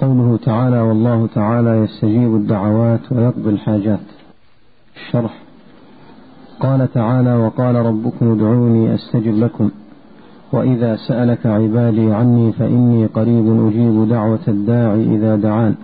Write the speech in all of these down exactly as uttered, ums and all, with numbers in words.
قوله تعالى: والله تعالى يستجيب الدعوات ويقضي الحاجات. الشرح: قال تعالى: وقال ربكم ادعوني أستجب لكم، وإذا سألك عبادي عني فإني قريب أجيب دعوة الداعي إذا دعان.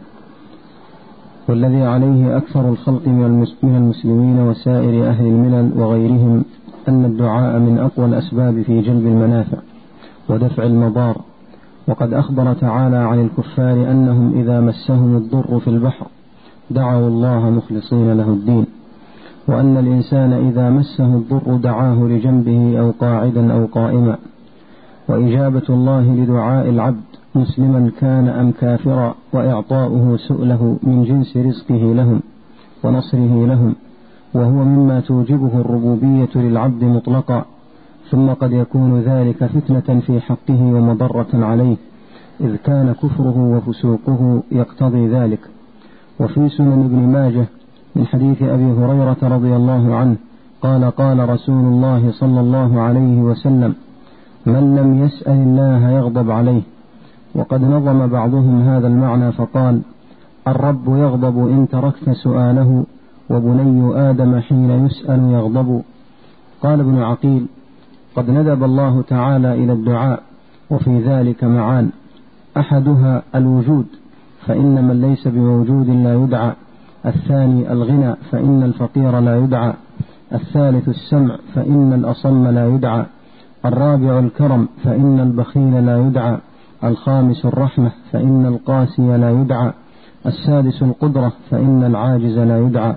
والذي عليه أكثر الخلق من المسلمين وسائر أهل الملل وغيرهم أن الدعاء من أقوى الأسباب في جلب المنافع ودفع المضار. وقد أخبر تعالى عن الكفار أنهم إذا مسهم الضر في البحر دعوا الله مخلصين له الدين، وأن الإنسان إذا مسه الضر دعاه لجنبه أو قاعدا أو قائما. وإجابة الله لدعاء العبد مسلما كان أم كافرا وإعطاؤه سؤله من جنس رزقه لهم ونصره لهم، وهو مما توجبه الربوبية للعبد مطلقا. ثم قد يكون ذلك فتنة في حقه ومضرة عليه، إذ كان كفره وفسوقه يقتضي ذلك. وفي سنن ابن ماجه من حديث أبي هريرة رضي الله عنه قال: قال رسول الله صلى الله عليه وسلم: من لم يسأل الله يغضب عليه. وقد نظم بعضهم هذا المعنى فقال: الرب يغضب إن تركت سؤاله، وبني آدم حين يسأل يغضب. قال ابن عقيل: قد ندب الله تعالى إلى الدعاء، وفي ذلك معان: أحدها الوجود، فإن من ليس بموجود لا يدعى. الثاني الغنى، فإن الفقير لا يدعى. الثالث السمع، فإن الأصم لا يدعى. الرابع الكرم، فإن البخيل لا يدعى. الخامس الرحمة، فإن القاسي لا يدعى. السادس القدرة، فإن العاجز لا يدعى.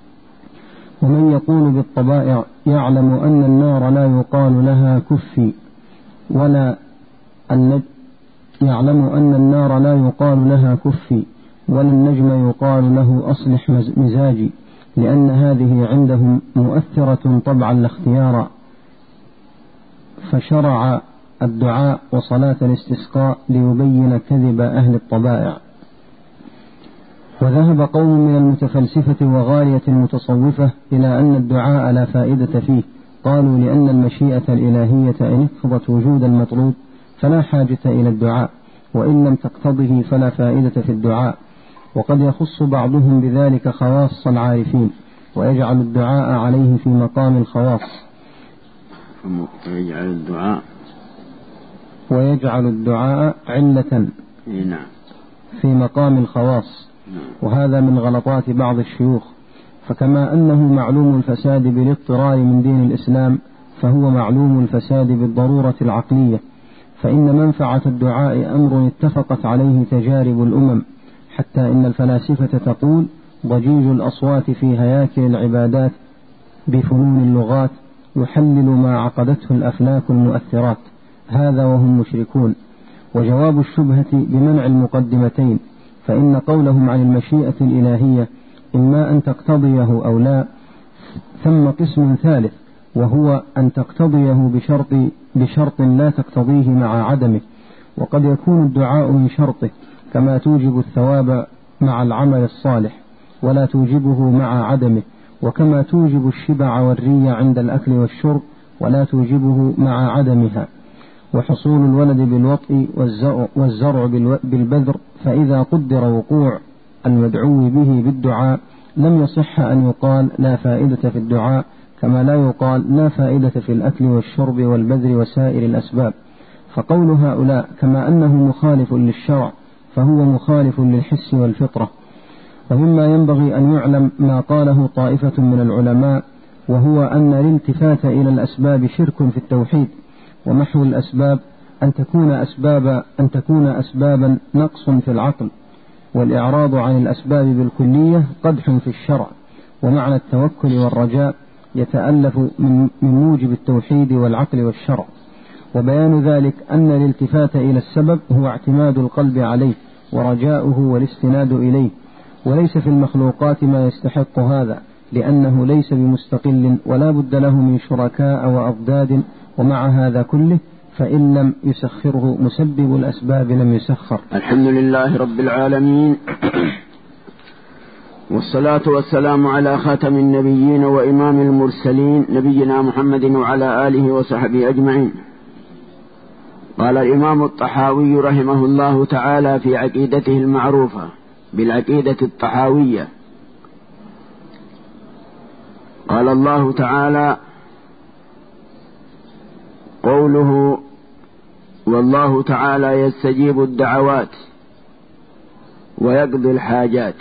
ومن يقول بالطبائع يعلم أن النار لا يقال لها كفي، ولا النجم يعلم أن النار لا يقال لها كفي، ولا النجم يقال له أصلح مزاجي، لأن هذه عندهم مؤثرة طبعا لا اختيارا. فشرع الدعاء وصلاة الاستسقاء ليبين كذب أهل الطبائع. وذهب قوم من المتفلسفة وغالية المتصوفة إلى أن الدعاء لا فائدة فيه. قالوا: لأن المشيئة الإلهية إن اقتضت وجود المطلوب فلا حاجة إلى الدعاء، وإن لم تقتضه فلا فائدة في الدعاء. وقد يخص بعضهم بذلك خواص العارفين، ويجعل الدعاء عليه في مقام الخواص ويجعل الدعاء ويجعل الدعاء علة في مقام الخواص. وهذا من غلطات بعض الشيوخ. فكما أنه معلوم الفساد بالاضطرار من دين الإسلام، فهو معلوم الفساد بالضرورة العقلية. فإن منفعة الدعاء أمر اتفقت عليه تجارب الأمم، حتى إن الفلاسفة تقول: ضجيج الأصوات في هياكل العبادات بفنون اللغات يحلل ما عقدته الأفلاك المؤثرات. هذا وهم مشركون. وجواب الشبهة بمنع المقدمتين، فإن قولهم عن المشيئة الإلهية إما أن تقتضيه أو لا، ثم قسم ثالث وهو أن تقتضيه بشرط, بشرط لا تقتضيه مع عدمه. وقد يكون الدعاء من شرطه، كما توجب الثواب مع العمل الصالح ولا توجبه مع عدمه، وكما توجب الشبع والري عند الأكل والشرب ولا توجبه مع عدمها. وحصول الولد بالوطء والزرع بالبذر، فإذا قدر وقوع المدعو به بالدعاء لم يصح أن يقال لا فائدة في الدعاء، كما لا يقال لا فائدة في الأكل والشرب والبذر وسائر الأسباب. فقول هؤلاء كما أنه مخالف للشرع فهو مخالف للحس والفطرة. ومما ينبغي أن يعلم ما قاله طائفة من العلماء، وهو أن الالتفات إلى الأسباب شرك في التوحيد. ومحو الأسباب أن تكون أسباب أن تكون أسبابا نقص في العقل، والإعراض عن الأسباب بالكلية قدح في الشرع. ومعنى التوكل والرجاء يتألف من موجب التوحيد والعقل والشرع. وبيان ذلك أن الالتفات إلى السبب هو اعتماد القلب عليه ورجاؤه والاستناد إليه، وليس في المخلوقات ما يستحق هذا، لأنه ليس بمستقل ولا بد له من شركاء وأضداد. ومع هذا كله فإن لم يسخره مسبب الأسباب لم يسخر. الحمد لله رب العالمين، والصلاة والسلام على خاتم النبيين وإمام المرسلين نبينا محمد وعلى آله وصحبه أجمعين. قال الإمام الطحاوي رحمه الله تعالى في عقيدته المعروفة بالعقيدة الطحاوية، قال الله تعالى: قوله: والله تعالى يستجيب الدعوات ويقضي الحاجات.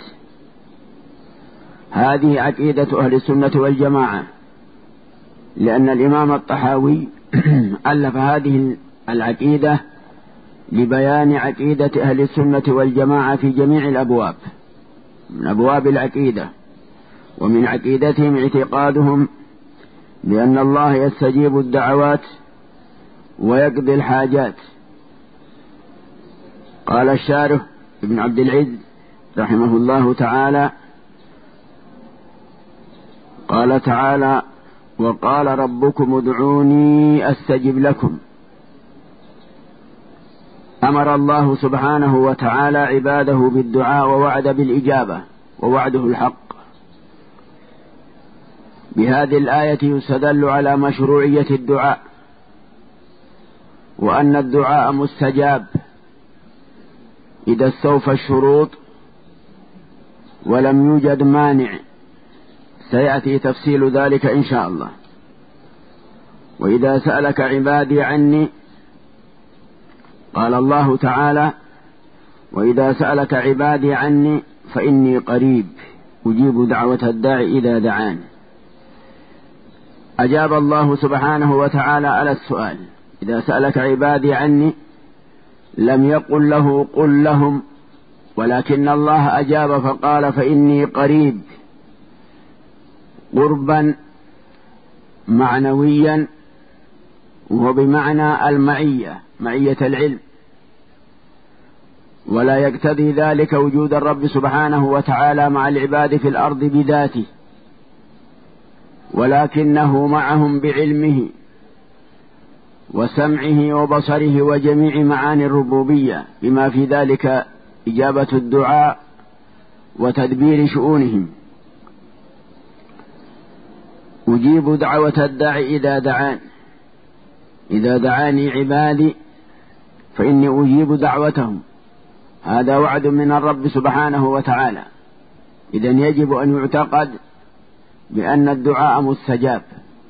هذه عقيدة أهل السنة والجماعة، لأن الإمام الطحاوي ألف هذه العقيدة لبيان عقيدة أهل السنة والجماعة في جميع الأبواب من أبواب العقيدة. ومن عقيدتهم اعتقادهم بأن الله يستجيب الدعوات ويقضي الحاجات. قال الشارح ابن عبد العز رحمه الله تعالى: قال تعالى: وقال ربكم ادعوني أستجب لكم. أمر الله سبحانه وتعالى عباده بالدعاء ووعد بالإجابة، ووعده الحق. بهذه الآية يستدل على مشروعية الدعاء، وأن الدعاء مستجاب إذا استوفى الشروط ولم يوجد مانع، سيأتي تفصيل ذلك إن شاء الله. وإذا سألك عبادي عني، قال الله تعالى: وإذا سألك عبادي عني فإني قريب أجيب دعوة الداعي إذا دعان. أجاب الله سبحانه وتعالى على السؤال: إذا سألك عبادي عني، لم يقل له قل لهم، ولكن الله أجاب فقال: فإني قريب، قربا معنويا، وبمعنى المعية، معية العلم. ولا يقتضي ذلك وجود الرب سبحانه وتعالى مع العباد في الأرض بذاته، ولكنه معهم بعلمه وسمعه وبصره وجميع معاني الربوبية، بما في ذلك إجابة الدعاء وتدبير شؤونهم. أجيب دعوة الداعي إذا دعان، إذا دعاني عبادي فإني أجيب دعوتهم. هذا وعد من الرب سبحانه وتعالى. إذن يجب أن يعتقد بأن الدعاء مستجاب.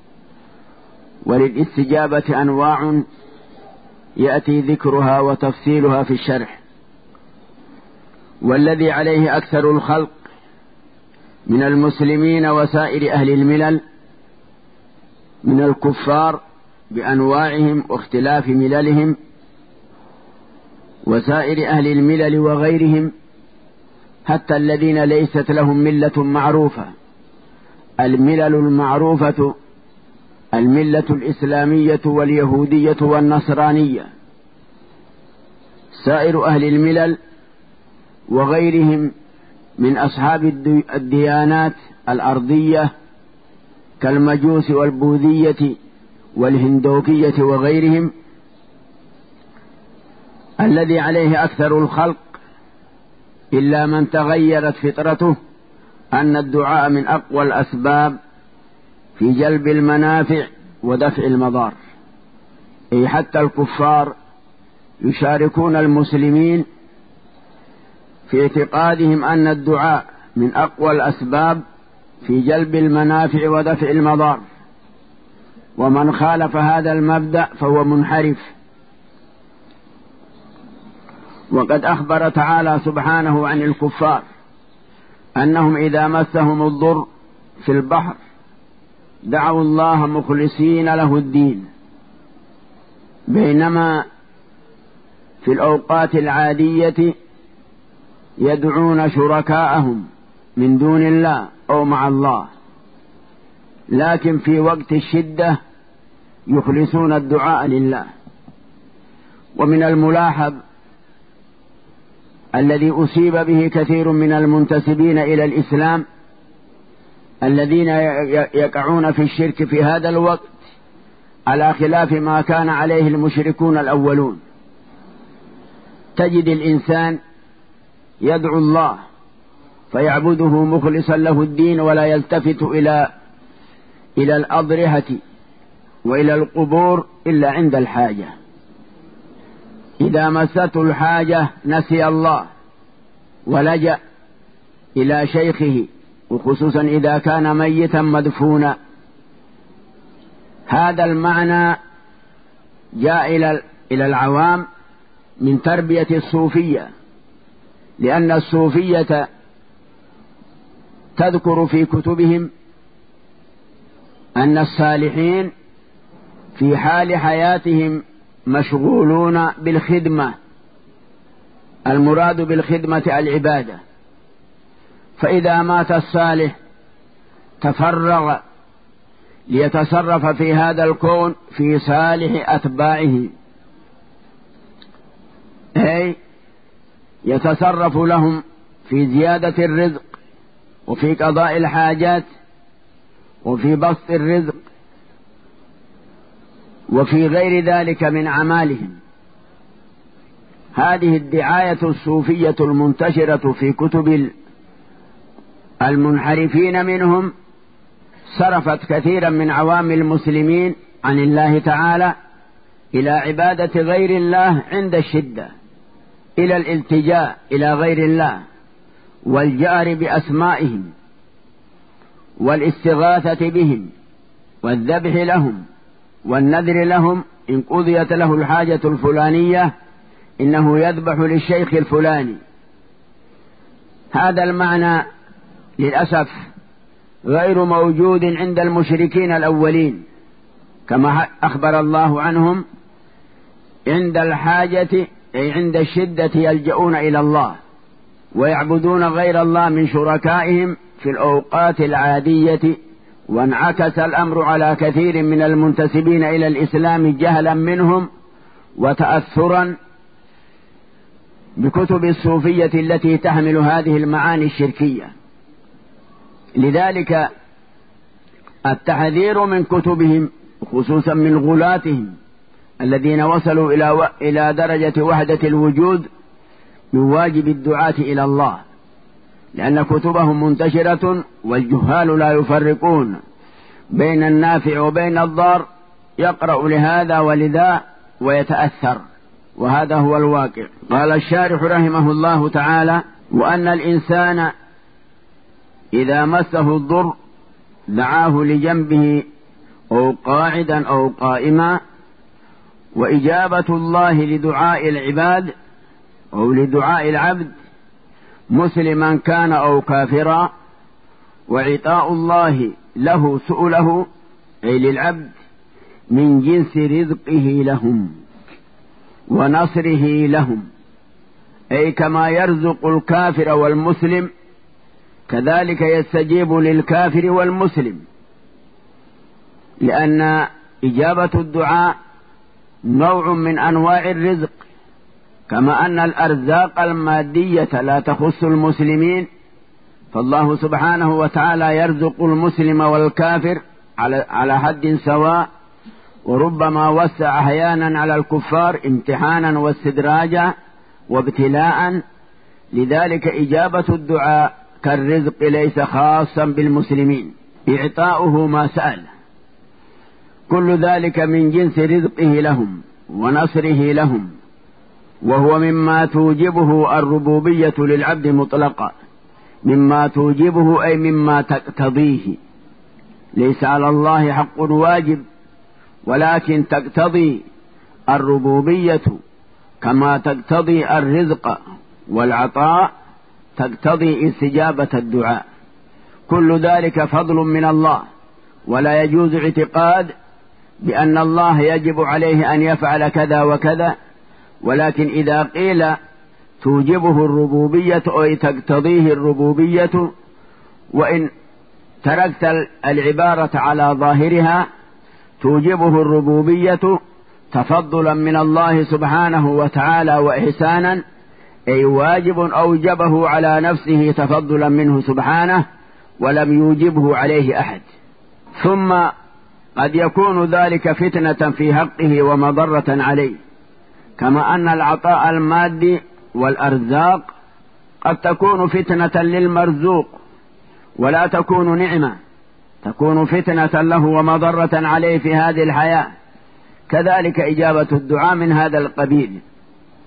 وللاستجابة أنواع يأتي ذكرها وتفصيلها في الشرح. والذي عليه أكثر الخلق من المسلمين وسائر أهل الملل من الكفار بأنواعهم واختلاف مللهم، وسائر أهل الملل وغيرهم، حتى الذين ليست لهم ملة معروفة. الملل المعروفة الملة الإسلامية واليهودية والنصرانية. سائر أهل الملل وغيرهم من أصحاب الديانات الأرضية كالمجوس والبوذية والهندوكية وغيرهم، الذي عليه أكثر الخلق إلا من تغيرت فطرته أن الدعاء من أقوى الأسباب في جلب المنافع ودفع المضار. أي حتى الكفار يشاركون المسلمين في اعتقادهم أن الدعاء من أقوى الأسباب في جلب المنافع ودفع المضار، ومن خالف هذا المبدأ فهو منحرف. وقد أخبر تعالى سبحانه عن الكفار أنهم إذا مسهم الضر في البحر دعوا الله مخلصين له الدين، بينما في الأوقات العادية يدعون شركاءهم من دون الله أو مع الله، لكن في وقت الشدة يخلصون الدعاء لله. ومن الملاحظ الذي أصيب به كثير من المنتسبين إلى الإسلام الذين يقعون في الشرك في هذا الوقت على خلاف ما كان عليه المشركون الأولون. تجد الإنسان يدعو الله فيعبده مخلصا له الدين، ولا يلتفت إلى إلى الأضرحة وإلى القبور إلا عند الحاجة. إذا مسته الحاجة نسي الله ولجأ إلى شيخه، وخصوصا إذا كان ميتا مدفونا. هذا المعنى جاء إلى العوام من تربية الصوفية، لأن الصوفية تذكر في كتبهم أن الصالحين في حال حياتهم مشغولون بالخدمة، المراد بالخدمة العبادة، فإذا مات الصالح تفرغ ليتصرف في هذا الكون في صالح أتباعه، أي يتصرف لهم في زيادة الرزق وفي قضاء الحاجات وفي بسط الرزق وفي غير ذلك من أعمالهم. هذه الدعاية الصوفية المنتشرة في كتب المنحرفين منهم صرفت كثيرا من عوام المسلمين عن الله تعالى إلى عبادة غير الله عند الشدة، إلى الالتجاء إلى غير الله والجار بأسمائهم والاستغاثة بهم والذبح لهم والنذر لهم. إن قضيت له الحاجة الفلانية إنه يذبح للشيخ الفلاني. هذا المعنى للأسف غير موجود عند المشركين الأولين، كما أخبر الله عنهم عند الحاجة أي عند الشدة يلجؤون إلى الله ويعبدون غير الله من شركائهم في الأوقات العادية. وانعكس الأمر على كثير من المنتسبين إلى الإسلام جهلا منهم وتأثرا بكتب الصوفية التي تحمل هذه المعاني الشركية. لذلك التحذير من كتبهم، خصوصا من غلاتهم الذين وصلوا إلى و... إلى درجة وحدة الوجود، من واجب الدعاة إلى الله، لأن كتبهم منتشرة والجهال لا يفرقون بين النافع وبين الضار، يقرأ لهذا ولذا ويتأثر، وهذا هو الواقع. قال الشارح رحمه الله تعالى: وأن الإنسان إذا مسه الضر دعاه لجنبه أو قاعدا أو قائما، وإجابة الله لدعاء العباد أو لدعاء العبد مسلما كان أو كافرا، وعطاء الله له سؤله أي للعبد من جنس رزقه لهم ونصره لهم، أي كما يرزق الكافر والمسلم كذلك يستجيب للكافر والمسلم، لأن إجابة الدعاء نوع من أنواع الرزق، كما أن الأرزاق المادية لا تخص المسلمين، فالله سبحانه وتعالى يرزق المسلم والكافر على حد سواء، وربما وسع أحيانا على الكفار امتحانا واستدراجا وابتلاء. لذلك إجابة الدعاء كالرزق ليس خاصا بالمسلمين، إعطاؤه ما سأل، كل ذلك من جنس رزقه لهم ونصره لهم، وهو مما توجبه الربوبية للعبد مطلقا، مما توجبه أي مما تقتضيه، ليس على الله حق واجب، ولكن تقتضي الربوبية كما تقتضي الرزق والعطاء، تقتضي استجابة الدعاء. كل ذلك فضل من الله، ولا يجوز اعتقاد بأن الله يجب عليه أن يفعل كذا وكذا، ولكن إذا قيل توجبه الربوبية أو تقتضيه الربوبية، وإن تركت العبارة على ظاهرها توجبه الربوبية تفضلا من الله سبحانه وتعالى وإحسانا، أي واجب أوجبه على نفسه تفضلا منه سبحانه ولم يوجبه عليه أحد. ثم قد يكون ذلك فتنة في حقه ومضرة عليه، كما أن العطاء المادي والأرزاق قد تكون فتنة للمرزوق ولا تكون نعمة، تكون فتنة له ومضرة عليه في هذه الحياة. كذلك إجابة الدعاء من هذا القبيل.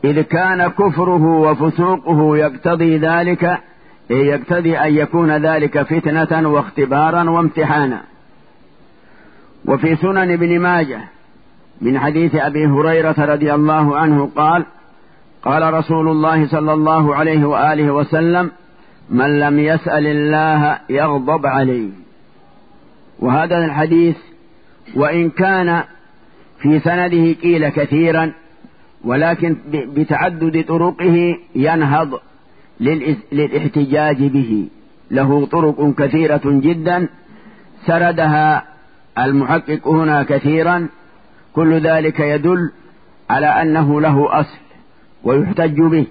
إذ كان كفره وفسوقه يقتضي ذلك، يقتضي أن يكون ذلك فتنة واختبارا وامتحانا. وفي سنن ابن ماجه من حديث أبي هريرة رضي الله عنه قال: قال رسول الله صلى الله عليه وآله وسلم: من لم يسأل الله يغضب عليه. وهذا الحديث وإن كان في سنده قيل كثيرا، ولكن بتعدد طرقه ينهض للاحتجاج به، له طرق كثيرة جدا سردها المحقق هنا كثيرا، كل ذلك يدل على أنه له أصل ويحتج به.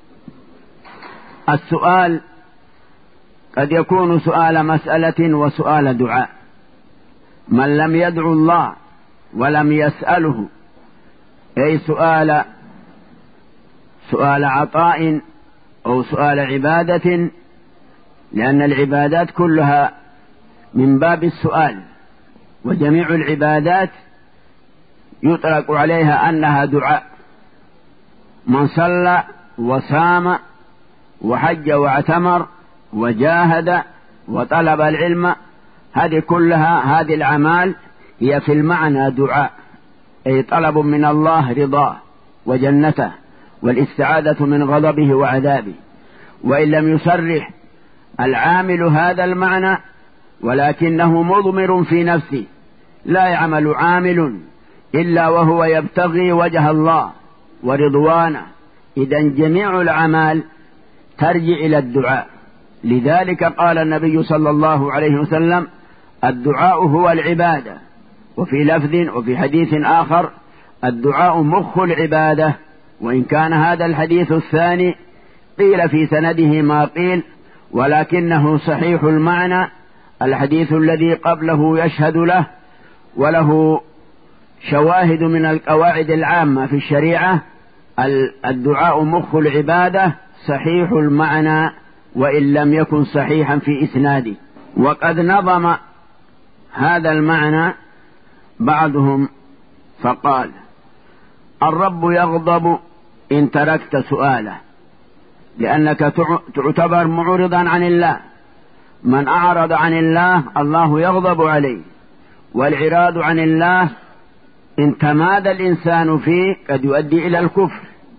السؤال قد يكون سؤال مسألة وسؤال دعاء. من لم يدعو الله ولم يسأله، أي سؤال سؤال عطاء أو سؤال عبادة، لأن العبادات كلها من باب السؤال، وجميع العبادات يطلق عليها أنها دعاء. من صلى وصام وحج واعتمر وجاهد وطلب العلم، هذه كلها هذه الأعمال هي في المعنى دعاء، أي طلب من الله رضاه وجنته والاستعاذة من غضبه وعذابه. وإن لم يصرح العامل هذا المعنى ولكنه مضمر في نفسه، لا يعمل عامل إلا وهو يبتغي وجه الله ورضوانه، إذن جميع الأعمال ترجع إلى الدعاء. لذلك قال النبي صلى الله عليه وسلم: الدعاء هو العبادة. وفي لفظ وفي حديث آخر: الدعاء مخ العبادة. وإن كان هذا الحديث الثاني قيل في سنده ما قيل، ولكنه صحيح المعنى. الحديث الذي قبله يشهد له، وله شواهد من القواعد العامة في الشريعة. الدعاء مخ العبادة صحيح المعنى وإن لم يكن صحيحا في إسناده. وقد نظم هذا المعنى بعضهم فقال: الرب يغضب إن تركت سؤاله، لأنك تعتبر معرضا عن الله. من أعرض عن الله الله يغضب عليه، والعراض عن الله إن تمادى الإنسان فيه قد يؤدي إلى الكفر.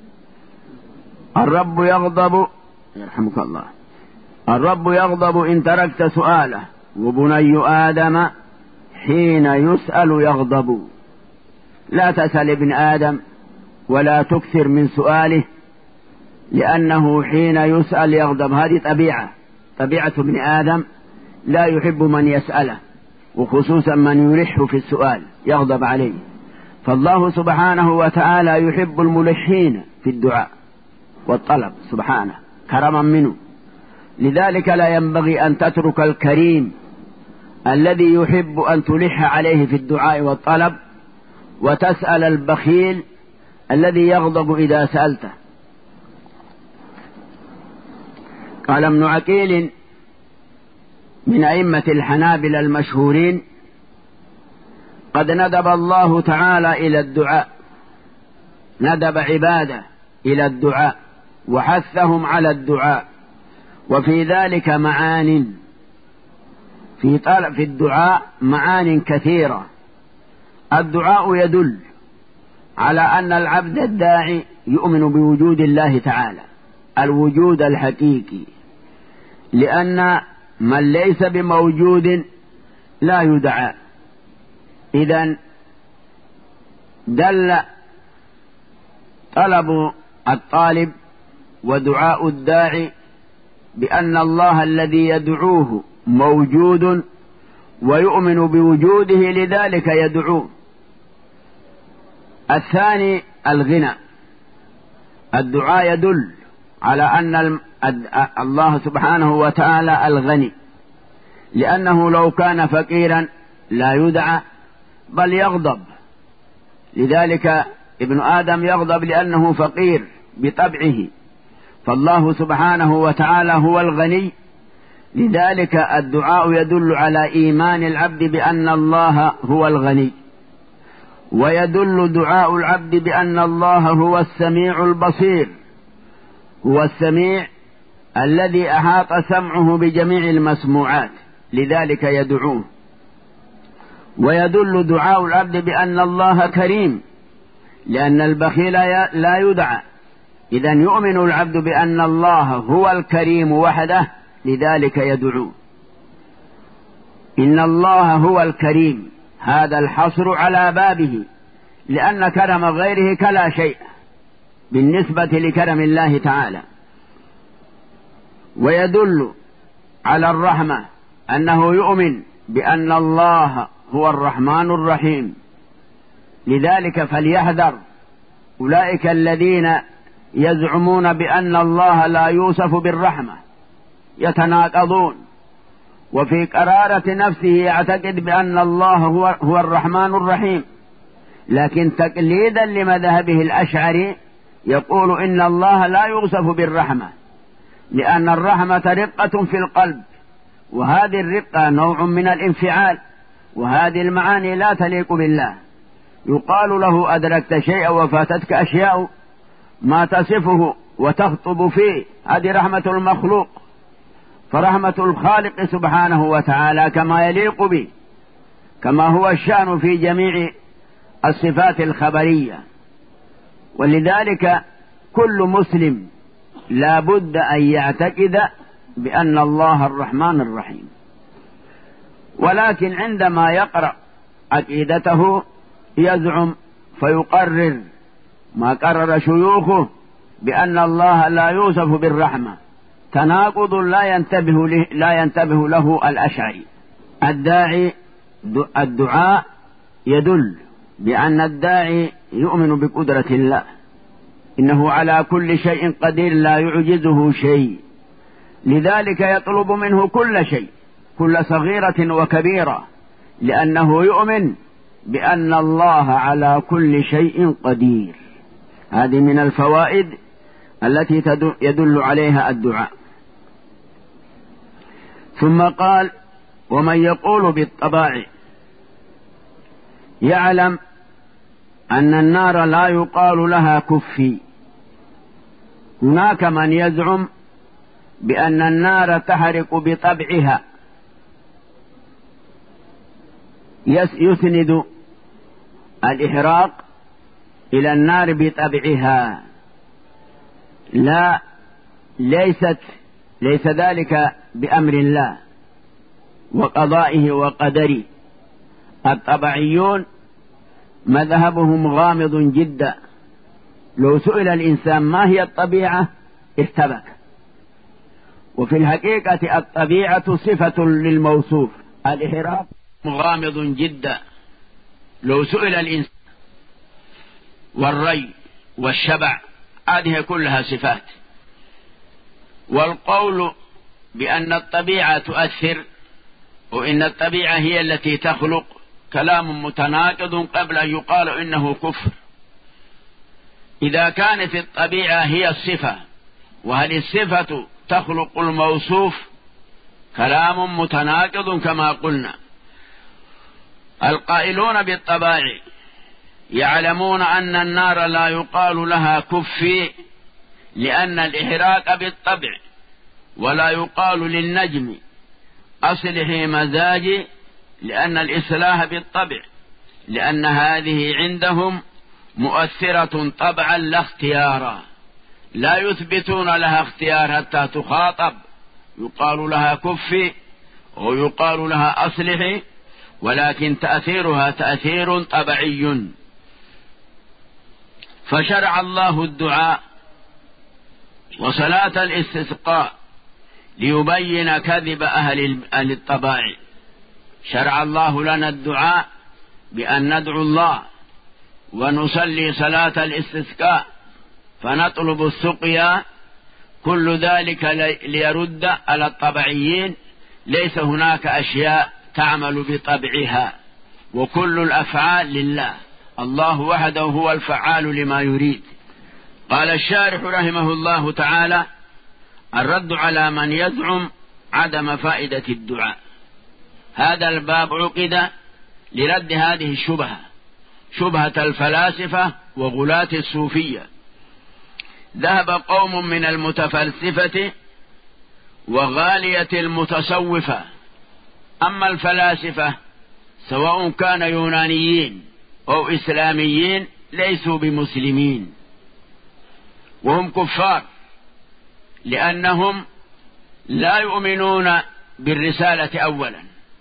الرب يغضب يرحمك الله الرب يغضب إن تركت سؤاله، وبني آدم حين يسأل يغضب. لا تسأل ابن آدم ولا تكثر من سؤاله، لأنه حين يسأل يغضب. هذه طبيعة طبيعة ابن آدم، لا يحب من يسأله، وخصوصا من يلح في السؤال يغضب عليه. فالله سبحانه وتعالى يحب الملحين في الدعاء والطلب سبحانه كرما منه. لذلك لا ينبغي أن تترك الكريم الذي يحب أن تلح عليه في الدعاء والطلب، وتسأل البخيل الذي يغضب إذا سألته. قال ابن عقيل من أئمة الحنابلة المشهورين: قد ندب الله تعالى إلى الدعاء، ندب عباده إلى الدعاء وحثهم على الدعاء، وفي ذلك معان، في طلب في الدعاء معان كثيرة. الدعاء يدل على أن العبد الداعي يؤمن بوجود الله تعالى، الوجود الحقيقي، لأن من ليس بموجود لا يدعى. إذن دل طلب الطالب ودعاء الداعي بأن الله الذي يدعوه موجود ويؤمن بوجوده، لذلك يدعوه. الثاني الغنى. الدعاء يدل على أن الله سبحانه وتعالى الغني، لأنه لو كان فقيرا لا يدعى بل يغضب. لذلك ابن آدم يغضب لأنه فقير بطبعه، فالله سبحانه وتعالى هو الغني. لذلك الدعاء يدل على إيمان العبد بأن الله هو الغني. ويدل دعاء العبد بأن الله هو السميع البصير، هو السميع الذي أحاط سمعه بجميع المسموعات، لذلك يدعوه. ويدل دعاء العبد بأن الله كريم، لأن البخيل لا يدعى. إذن يؤمن العبد بأن الله هو الكريم وحده، لذلك يدعوه. إن الله هو الكريم، هذا الحصر على بابه، لأن كرم غيره كلا شيء بالنسبة لكرم الله تعالى. ويدل على الرحمة أنه يؤمن بأن الله هو الرحمن الرحيم، لذلك فليحذر أولئك الذين يزعمون بأن الله لا يوصف بالرحمة، يتناقضون، وفي قرارة نفسه يعتقد بأن الله هو, هو الرحمن الرحيم، لكن تقليدا لمذهبه الأشعري يقول إن الله لا يوصف بالرحمة، لأن الرحمة رقة في القلب، وهذه الرقة نوع من الانفعال، وهذه المعاني لا تليق بالله. يقال له أدركت شيئا وفاتتك أشياء ما تصفه وتخطب فيه، هذه رحمة المخلوق. فرحمة الخالق سبحانه وتعالى كما يليق به، كما هو الشأن في جميع الصفات الخبرية. ولذلك كل مسلم لا بد أن يعتقد بأن الله الرحمن الرحيم، ولكن عندما يقرأ عقيدته يزعم فيقرر ما قرر شيوخه بأن الله لا يوصف بالرحمة، تناقض لا ينتبه له, لا ينتبه له الأشعري. الداعي الدعاء يدل بأن الداعي يؤمن بقدرة الله، إنه على كل شيء قدير لا يعجزه شيء، لذلك يطلب منه كل شيء، كل صغيرة وكبيرة، لأنه يؤمن بأن الله على كل شيء قدير. هذه من الفوائد التي يدل عليها الدعاء. ثم قال: ومن يقول بالطباع يعلم أن النار لا يقال لها كفي. هناك من يزعم بأن النار تحرق بطبعها، يسند الإحراق إلى النار بطبعها. لا، ليست ليس ذلك بأمر الله وقضائه وقدره. الطبعيون مذهبهم غامض جدا، لو سئل الإنسان ما هي الطبيعة ارتبك. وفي الحقيقة الطبيعة صفة للموصوف، الإحراق غامض جدا، لو سئل الإنسان. والري والشبع هذه كلها صفات. والقول بأن الطبيعة تؤثر وإن الطبيعة هي التي تخلق كلام متناقض قبل أن يقال إنه كفر. إذا كانت الطبيعة هي الصفة، وهل الصفة تخلق الموصوف، كلام متناقض كما قلنا. القائلون بالطباع يعلمون أن النار لا يقال لها كفي، لأن الإحراق بالطبع، ولا يقال للنجم أصلح مزاجي، لأن الإصلاح بالطبع، لأن هذه عندهم مؤثرة طبعا لا اختيارا، لا يثبتون لها اختيار حتى تخاطب. يقال لها كفي ويقال لها أصلحي، ولكن تأثيرها تأثير طبعي. فشرع الله الدعاء وصلاة الاستسقاء ليبين كذب أهل الطباع. شرع الله لنا الدعاء بأن ندعو الله ونصلي صلاة الاستسقاء فنطلب السقيا، كل ذلك ليرد على الطبعيين. ليس هناك أشياء تعمل بطبعها، وكل الأفعال لله، الله وحده هو الفعال لما يريد. قال الشارح رحمه الله تعالى: الرد على من يزعم عدم فائدة الدعاء. هذا الباب عقد لرد هذه الشبهة، شبهة الفلاسفة وغلاة الصوفية. ذهب قوم من المتفلسفة وغالية المتصوفة. أما الفلاسفة سواء كان يونانيين أو إسلاميين ليسوا بمسلمين، وهم كفار، لأنهم لا يؤمنون بالرسالة أولا،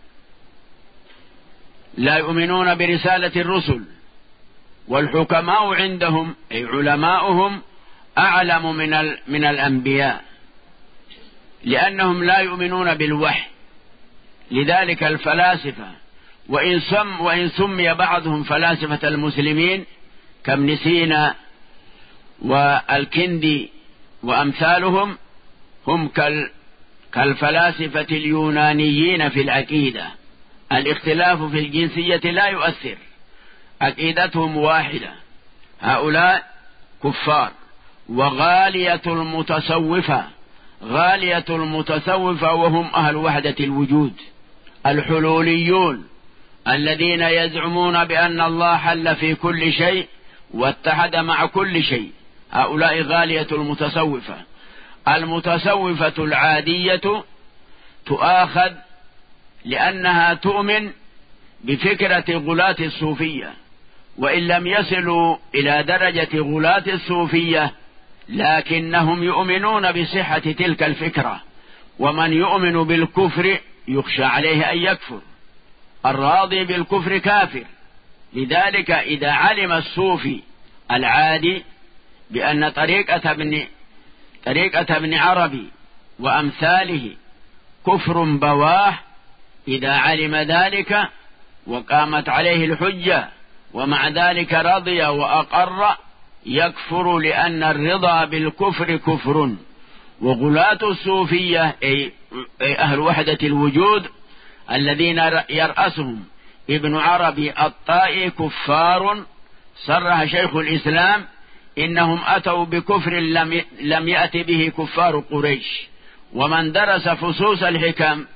لا يؤمنون برسالة الرسل، والحكماء عندهم أي علماؤهم أعلم من من الأنبياء، لأنهم لا يؤمنون بالوحي. لذلك الفلاسفة وإن سم وإن سمي بعضهم فلاسفة المسلمين كابن سينا والكندي وأمثالهم، هم كالفلاسفة اليونانيين في العقيدة. الاختلاف في الجنسية لا يؤثر، عقيدتهم واحدة. هؤلاء كفار. وغالية المتصوفة، غالية المتصوفة وهم أهل وحدة الوجود، الحلوليون الذين يزعمون بأن الله حل في كل شيء واتحد مع كل شيء. هؤلاء غالية المتصوفة. المتصوفة العادية تؤاخذ لأنها تؤمن بفكرة غلاة الصوفية، وإن لم يصلوا إلى درجة غلاة الصوفية لكنهم يؤمنون بصحة تلك الفكرة. ومن يؤمن بالكفر يخشى عليه أن يكفر، الراضي بالكفر كافر. لذلك إذا علم الصوفي العادي بأن طريقة ابن طريقة ابن عربي وأمثاله كفر بواه، إذا علم ذلك وقامت عليه الحجة ومع ذلك رضي وأقر يكفر، لأن الرضا بالكفر كفر. وغلاة الصوفية أي أهل وحدة الوجود الذين يرأسهم ابن عربي الطائي كفار. صرح شيخ الإسلام إنهم أتوا بكفر لم يأت به كفار قريش. ومن درس فصوص الحكم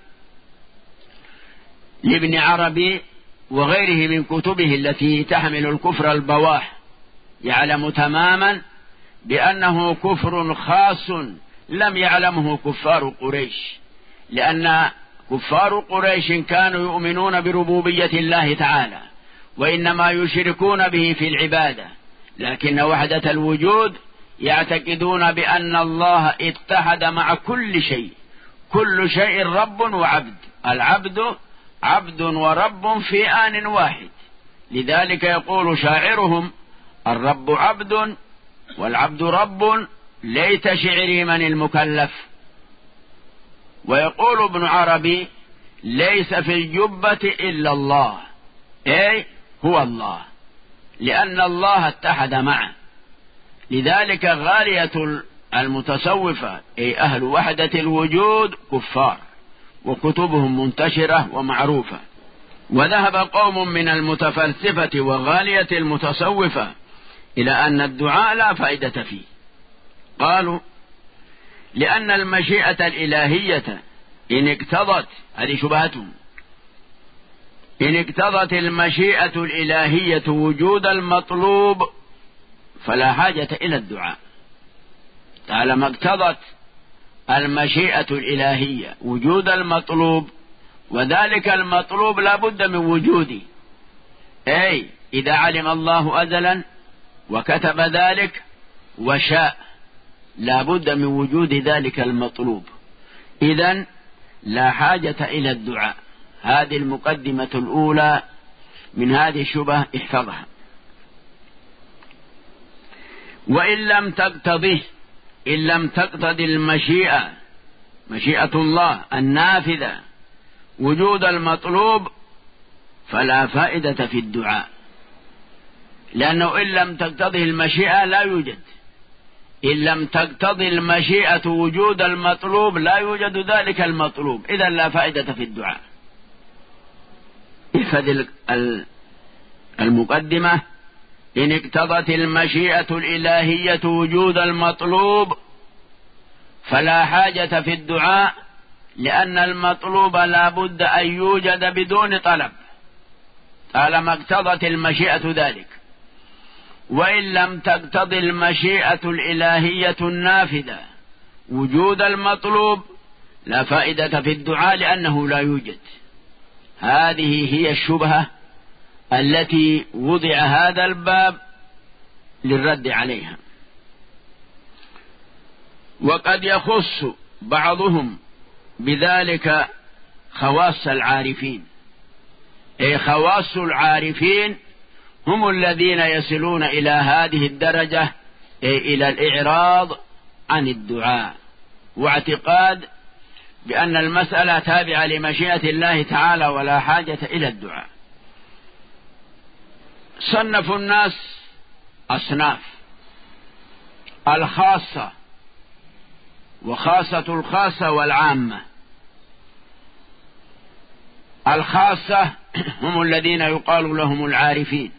لابن عربي وغيره من كتبه التي تحمل الكفر البواح يعلم تماما بأنه كفر خاص لم يعلمه كفار قريش، لأن كفار قريش كانوا يؤمنون بربوبية الله تعالى وإنما يشركون به في العبادة، لكن وحدة الوجود يعتقدون بأن الله اتحد مع كل شيء، كل شيء رب وعبد، العبد عبد ورب في آن واحد. لذلك يقول شاعرهم الرب عبد والعبد رب، ليت شعري من المكلف. ويقول ابن عربي ليس في الجبة إلا الله، أي هو الله، لأن الله اتحد معه. لذلك غالية المتصوفة أي أهل وحدة الوجود كفار، وكتبهم منتشرة ومعروفة. وذهب قوم من المتفلسفة وغالية المتصوفة إلى أن الدعاء لا فائدة فيه. قالوا لأن المشيئة الإلهية إن اقتضت، هذه شبهتهم، إن اقتضت المشيئة الإلهية وجود المطلوب فلا حاجة إلى الدعاء. طالما اقتضت المشيئة الإلهية وجود المطلوب، وذلك المطلوب لا بد من وجوده، أي إذا علم الله أزلا وكتب ذلك وشاء لا بد من وجود ذلك المطلوب، إذن لا حاجة إلى الدعاء. هذه المقدمة الأولى من هذه الشبهة، احفظها. وإن لم تقتضيه، إن لم تقتضي المشيئة، مشيئة الله النافذة وجود المطلوب فلا فائدة في الدعاء، لأنه إن لم تقتضي المشيئة لا يوجد. إن لم تقتضي المشيئة وجود المطلوب لا يوجد ذلك المطلوب، إذن لا فائدة في الدعاء. احفظ المقدمة: إن اقتضت المشيئة الإلهية وجود المطلوب فلا حاجة في الدعاء، لأن المطلوب لا بد أن يوجد بدون طلب. طالما اقتضت المشيئة ذلك. وإن لم تقتضي المشيئة الإلهية النافذة وجود المطلوب لا فائدة في الدعاء لأنه لا يوجد. هذه هي الشبهة التي وضع هذا الباب للرد عليها. وقد يخص بعضهم بذلك خواص العارفين، أي خواص العارفين هم الذين يصلون إلى هذه الدرجة، أي إلى الإعراض عن الدعاء واعتقاد بأن المسألة تابعة لمشيئة الله تعالى ولا حاجة إلى الدعاء. صنفوا الناس أصناف: الخاصة وخاصة الخاصة والعامة. الخاصة هم الذين يقال لهم العارفين،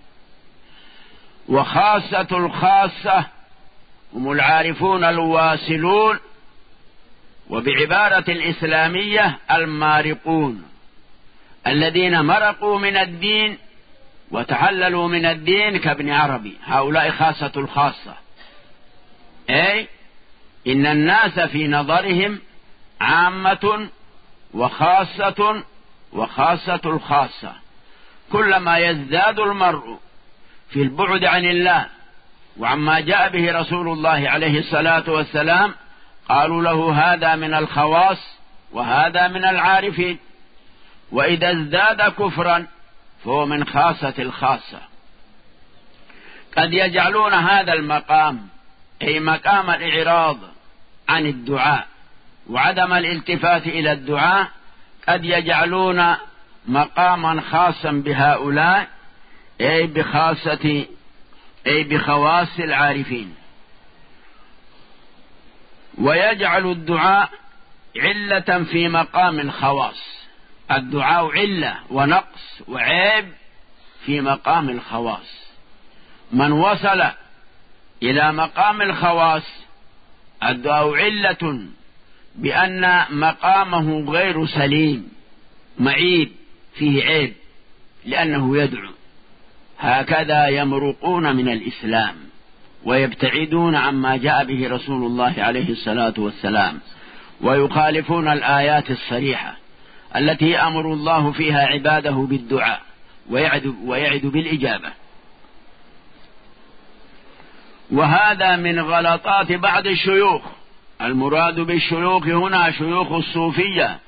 وخاصة الخاصة هم العارفون الواصلون، وبعبارة إسلامية المارقون، الذين مرقوا من الدين وتحللوا من الدين كابن عربي. هؤلاء خاصة الخاصة، أي إن الناس في نظرهم عامة وخاصة وخاصة الخاصة. كلما يزداد المرء في البعد عن الله وعما جاء به رسول الله عليه الصلاة والسلام قالوا له هذا من الخواص وهذا من العارفين. وإذا ازداد كفرا فهو من خاصة الخاصة. قد يجعلون هذا المقام، أي مقام الإعراض عن الدعاء وعدم الالتفات إلى الدعاء، قد يجعلون مقاما خاصا بهؤلاء، أي بخاصة أي بخواص العارفين. ويجعل الدعاء علة في مقام الخواص. الدعاء علة ونقص وعيب في مقام الخواص. من وصل إلى مقام الخواص الدعاء علة بأن مقامه غير سليم، معيب، فيه عيب، لأنه يدعو. هكذا يمرقون من الإسلام ويبتعدون عما جاء به رسول الله عليه الصلاة والسلام، ويخالفون الآيات الصريحة التي أمر الله فيها عباده بالدعاء ويعد, ويعد بالإجابة. وهذا من غلطات بعض الشيوخ. المراد بالشيوخ هنا شيوخ الصوفية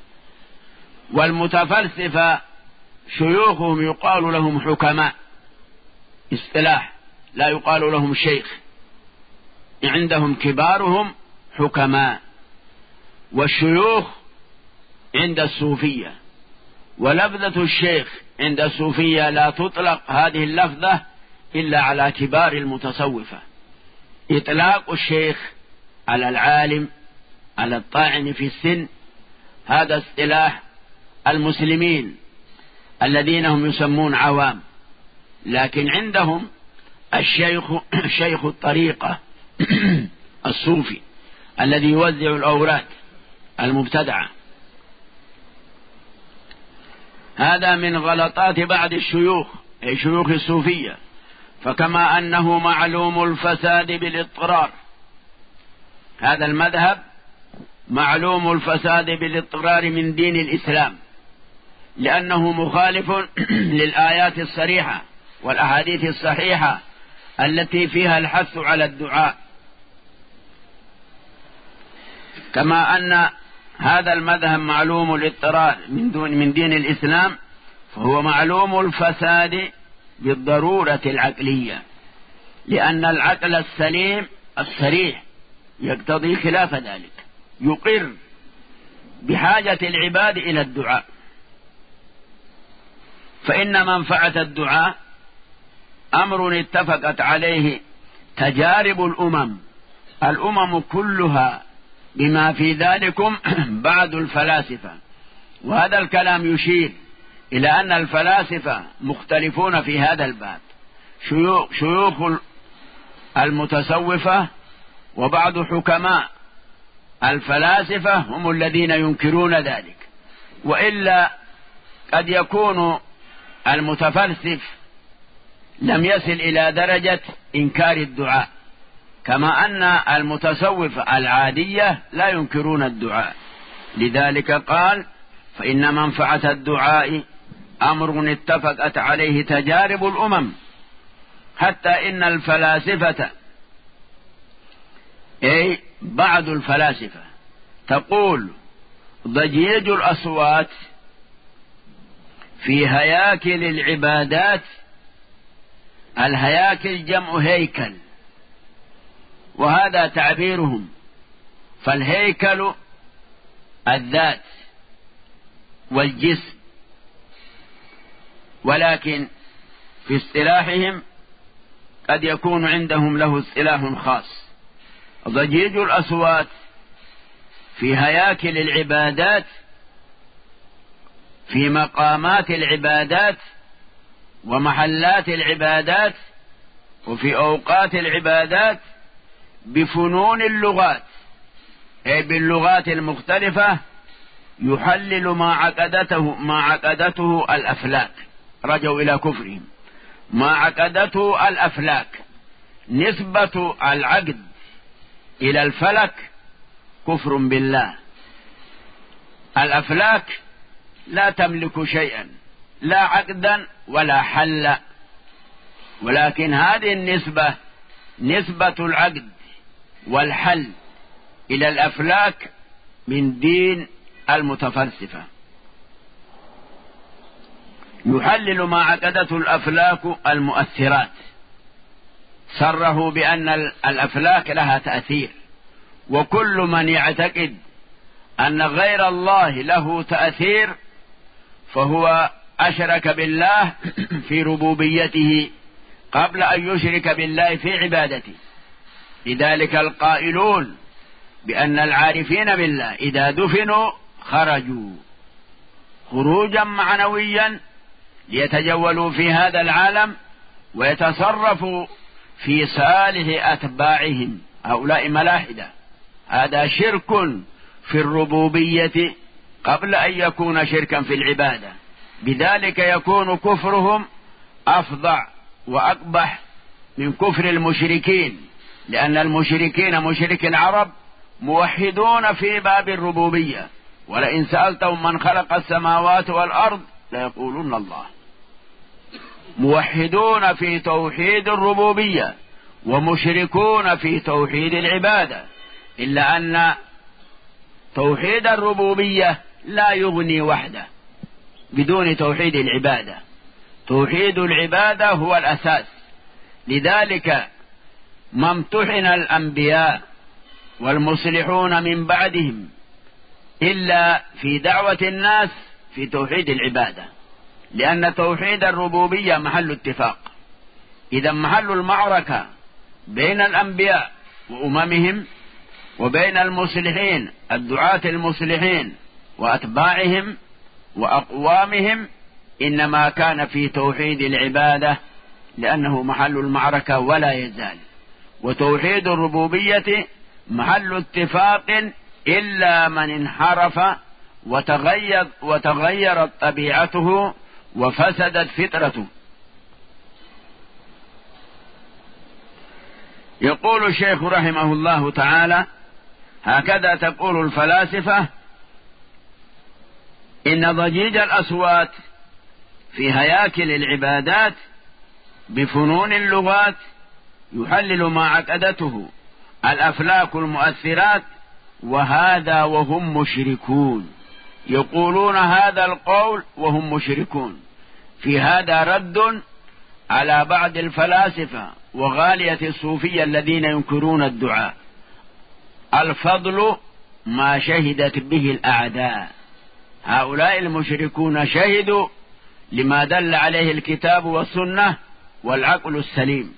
والمتفلسفة. شيوخهم يقال لهم حكماء، اصطلاح، لا يقال لهم شيخ. عندهم كبارهم حكماء، والشيوخ عند الصوفية. ولفظة الشيخ عند الصوفية لا تطلق هذه اللفظة إلا على كبار المتصوفة. إطلاق الشيخ على العالم، على الطاعن في السن، هذا اصطلاح المسلمين الذين هم يسمون عوام. لكن عندهم الشيخ شيخ الطريقة الصوفي الذي يوزع الأوراد المبتدعة. هذا من غلطات بعض الشيوخ، أي شيوخ الصوفية. فكما أنه معلوم الفساد بالاضطرار، هذا المذهب معلوم الفساد بالاضطرار من دين الإسلام، لأنه مخالف للآيات الصريحة والأحاديث الصحيحة التي فيها الحث على الدعاء. كما أن هذا المذهب معلوم الاضطرار من دون من دين الإسلام، فهو معلوم الفساد بالضرورة العقلية، لأن العقل السليم الصريح يقتضي خلاف ذلك، يقر بحاجة العباد إلى الدعاء. فإن منفعة الدعاء أمر اتفقت عليه تجارب الأمم الأمم كلها، بما في ذلكم بعض الفلاسفة. وهذا الكلام يشير إلى أن الفلاسفة مختلفون في هذا الباب. شيوخ, شيوخ المتصوفة وبعض حكماء الفلاسفة هم الذين ينكرون ذلك. وإلا قد يكون المتفلسف لم يصل إلى درجة إنكار الدعاء، كما أن المتصوفة العادية لا ينكرون الدعاء. لذلك قال: فإن منفعة الدعاء أمر اتفقت عليه تجارب الأمم، حتى إن الفلاسفة أي بعض الفلاسفة تقول ضجيج الأصوات في هياكل العبادات، الهياكل جمع هيكل، وهذا تعبيرهم، فالهيكل الذات والجسم، ولكن في اصطلاحهم قد يكون عندهم له اصطلاح خاص. ضجيج الأصوات في هياكل العبادات، في مقامات العبادات ومحلات العبادات وفي أوقات العبادات، بفنون اللغات أي باللغات المختلفة، يحلل ما عقدته ما عقدته الأفلاك، رجعوا إلى كفرهم، ما عقدته الأفلاك. نسبة العقد إلى الفلك كفر بالله. الأفلاك لا تملك شيئا، لا عقدا ولا حل، ولكن هذه النسبة، نسبة العقد والحل إلى الأفلاك، من دين المتفلسفة. يحلل ما عقدته الأفلاك المؤثرات، صره بأن الأفلاك لها تأثير، وكل من يعتقد أن غير الله له تأثير فهو أشرك بالله في ربوبيته قبل أن يشرك بالله في عبادته. لذلك القائلون بأن العارفين بالله إذا دفنوا خرجوا خروجا معنويا ليتجولوا في هذا العالم ويتصرفوا في صالح أتباعهم، هؤلاء ملاحدة. هذا شرك في الربوبية قبل أن يكون شركا في العبادة، بذلك يكون كفرهم أفظع وأقبح من كفر المشركين، لأن المشركين مشرك العرب موحدون في باب الربوبية، ولئن سألتهم من خلق السماوات والأرض ليقولون الله. موحدون في توحيد الربوبية ومشركون في توحيد العبادة، إلا أن توحيد الربوبية لا يغني وحده بدون توحيد العبادة. توحيد العبادة هو الأساس. لذلك ما امتحن الأنبياء والمصلحون من بعدهم إلا في دعوة الناس في توحيد العبادة، لأن توحيد الربوبية محل اتفاق. إذا محل المعركة بين الأنبياء وأممهم وبين المصلحين الدعاة المصلحين وأتباعهم وأقوامهم إنما كان في توحيد العبادة، لأنه محل المعركة ولا يزال. وتوحيد الربوبية محل اتفاق إلا من انحرف وتغير وتغيرت طبيعته وفسدت فطرته. يقول الشيخ رحمه الله تعالى: هكذا تقول الفلاسفة إن ضجيج الأصوات في هياكل العبادات بفنون اللغات يحلل ما عقدته الأفلاك المؤثرات، وهذا وهم مشركون. يقولون هذا القول وهم مشركون. في هذا رد على بعض الفلاسفة وغالية الصوفية الذين ينكرون الدعاء. الفضل ما شهدت به الأعداء. هؤلاء المشركون شهدوا لما دل عليه الكتاب والسنة والعقل السليم.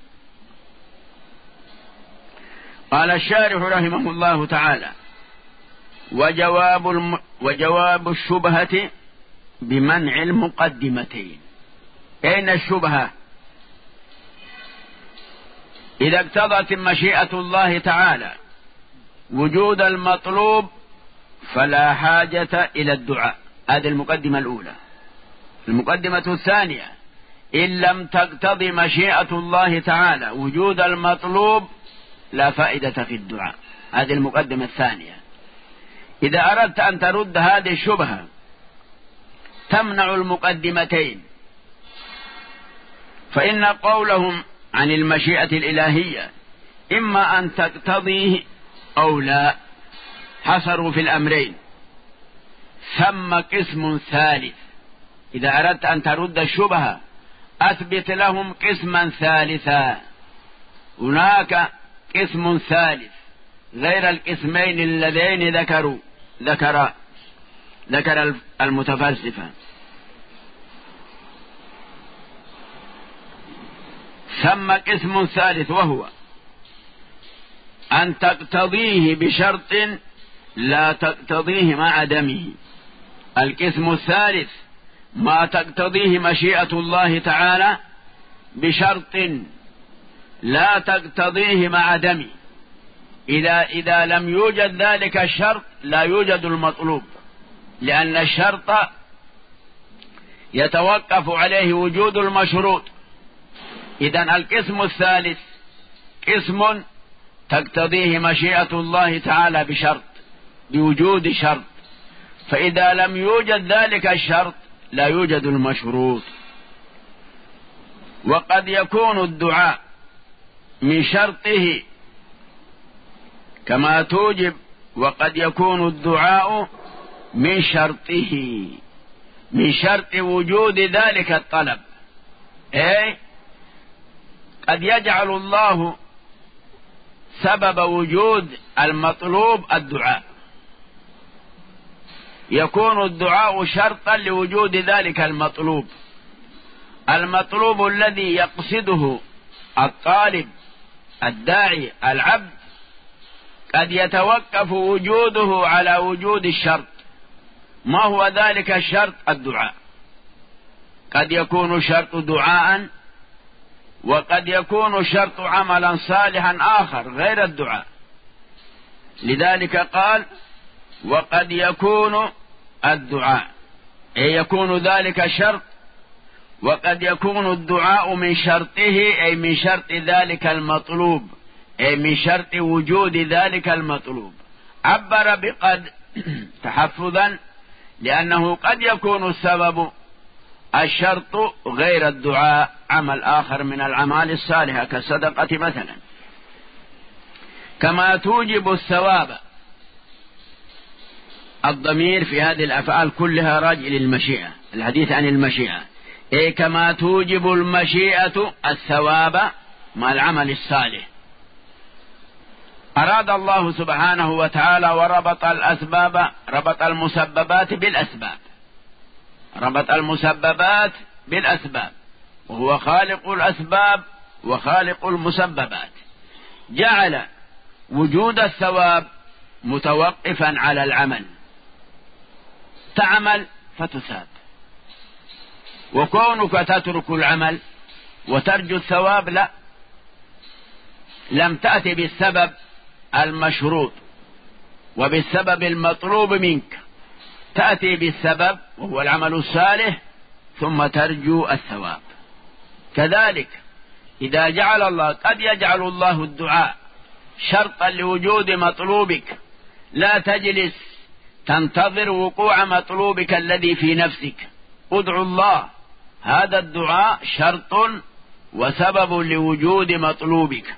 قال الشارح رحمه الله تعالى: وجواب, الم... وجواب الشبهة بمنع المقدمتين. أين الشبهة؟ إذا اقتضت مشيئة الله تعالى وجود المطلوب فلا حاجة إلى الدعاء. هذه المقدمة الأولى. المقدمة الثانية: إن لم تقتضي مشيئة الله تعالى وجود المطلوب لا فائدة في الدعاء. هذه المقدمة الثانية. إذا أردت أن ترد هذه الشبهة تمنع المقدمتين، فإن قولهم عن المشيئة الإلهية إما أن تقتضيه أو لا، حصروا في الأمرين. ثم قسم ثالث: إذا أردت أن ترد الشبهة أثبت لهم قسما ثالثا. هناك قسم ثالث غير القسمين اللذين ذكروا ذكر ذكر المتفلسفة. ثم قسم ثالث وهو أن تقتضيه بشرط لا تقتضيه مع عدمه. القسم الثالث ما تقتضيه مشيئة الله تعالى بشرط لا تقتضيه مع عدمه. إذا, إذا لم يوجد ذلك الشرط لا يوجد المطلوب، لأن الشرط يتوقف عليه وجود المشروط. إذن القسم الثالث قسم تقتضيه مشيئة الله تعالى بشرط، بوجود شرط، فإذا لم يوجد ذلك الشرط لا يوجد المشروط. وقد يكون الدعاء من شرطه كما توجب، وقد يكون الدعاء من شرطه من شرط وجود ذلك الطلب. أي قد يجعل الله سبب وجود المطلوب الدعاء، يكون الدعاء شرطا لوجود ذلك المطلوب. المطلوب الذي يقصده الطالب الداعي العبد قد يتوقف وجوده على وجود الشرط. ما هو ذلك الشرط؟ الدعاء. قد يكون شرط دعاء، وقد يكون شرط عملا صالحا آخر غير الدعاء. لذلك قال: وقد يكون الدعاء، أي يكون ذلك شرط، وقد يكون الدعاء من شرطه، أي من شرط ذلك المطلوب، أي من شرط وجود ذلك المطلوب. عبر بقد تحفظا، لأنه قد يكون السبب الشرط غير الدعاء، عمل آخر من الأعمال الصالحة كالصدقة مثلا. كما توجب الثواب. الضمير في هذه الأفعال كلها راجع للمشيئة، الحديث عن المشيئة. أي كما توجب المشيئة الثواب مع العمل الصالح. أراد الله سبحانه وتعالى وربط الأسباب، ربط المسببات بالأسباب، ربط المسببات بالأسباب، وهو خالق الأسباب وخالق المسببات. جعل وجود الثواب متوقفا على العمل، تعمل فتثاب. وكونك تترك العمل وترجو الثواب لا، لم تأتي بالسبب المشروط وبالسبب المطلوب منك، تأتي بالسبب وهو العمل الصالح ثم ترجو الثواب. كذلك إذا جعل الله، قد يجعل الله الدعاء شرطا لوجود مطلوبك، لا تجلس تنتظر وقوع مطلوبك الذي في نفسك، ادعو الله. هذا الدعاء شرط وسبب لوجود مطلوبك،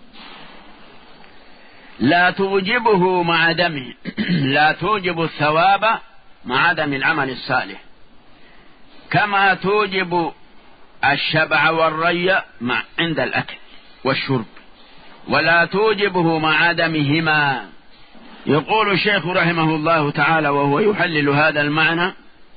لا توجبه مع عدمه لا توجب الثواب مع عدم العمل الصالح، كما توجب الشبع والري مع عند الأكل والشرب، ولا توجبه مع عدمهما. يقول الشيخ رحمه الله تعالى وهو يحلل هذا المعنى: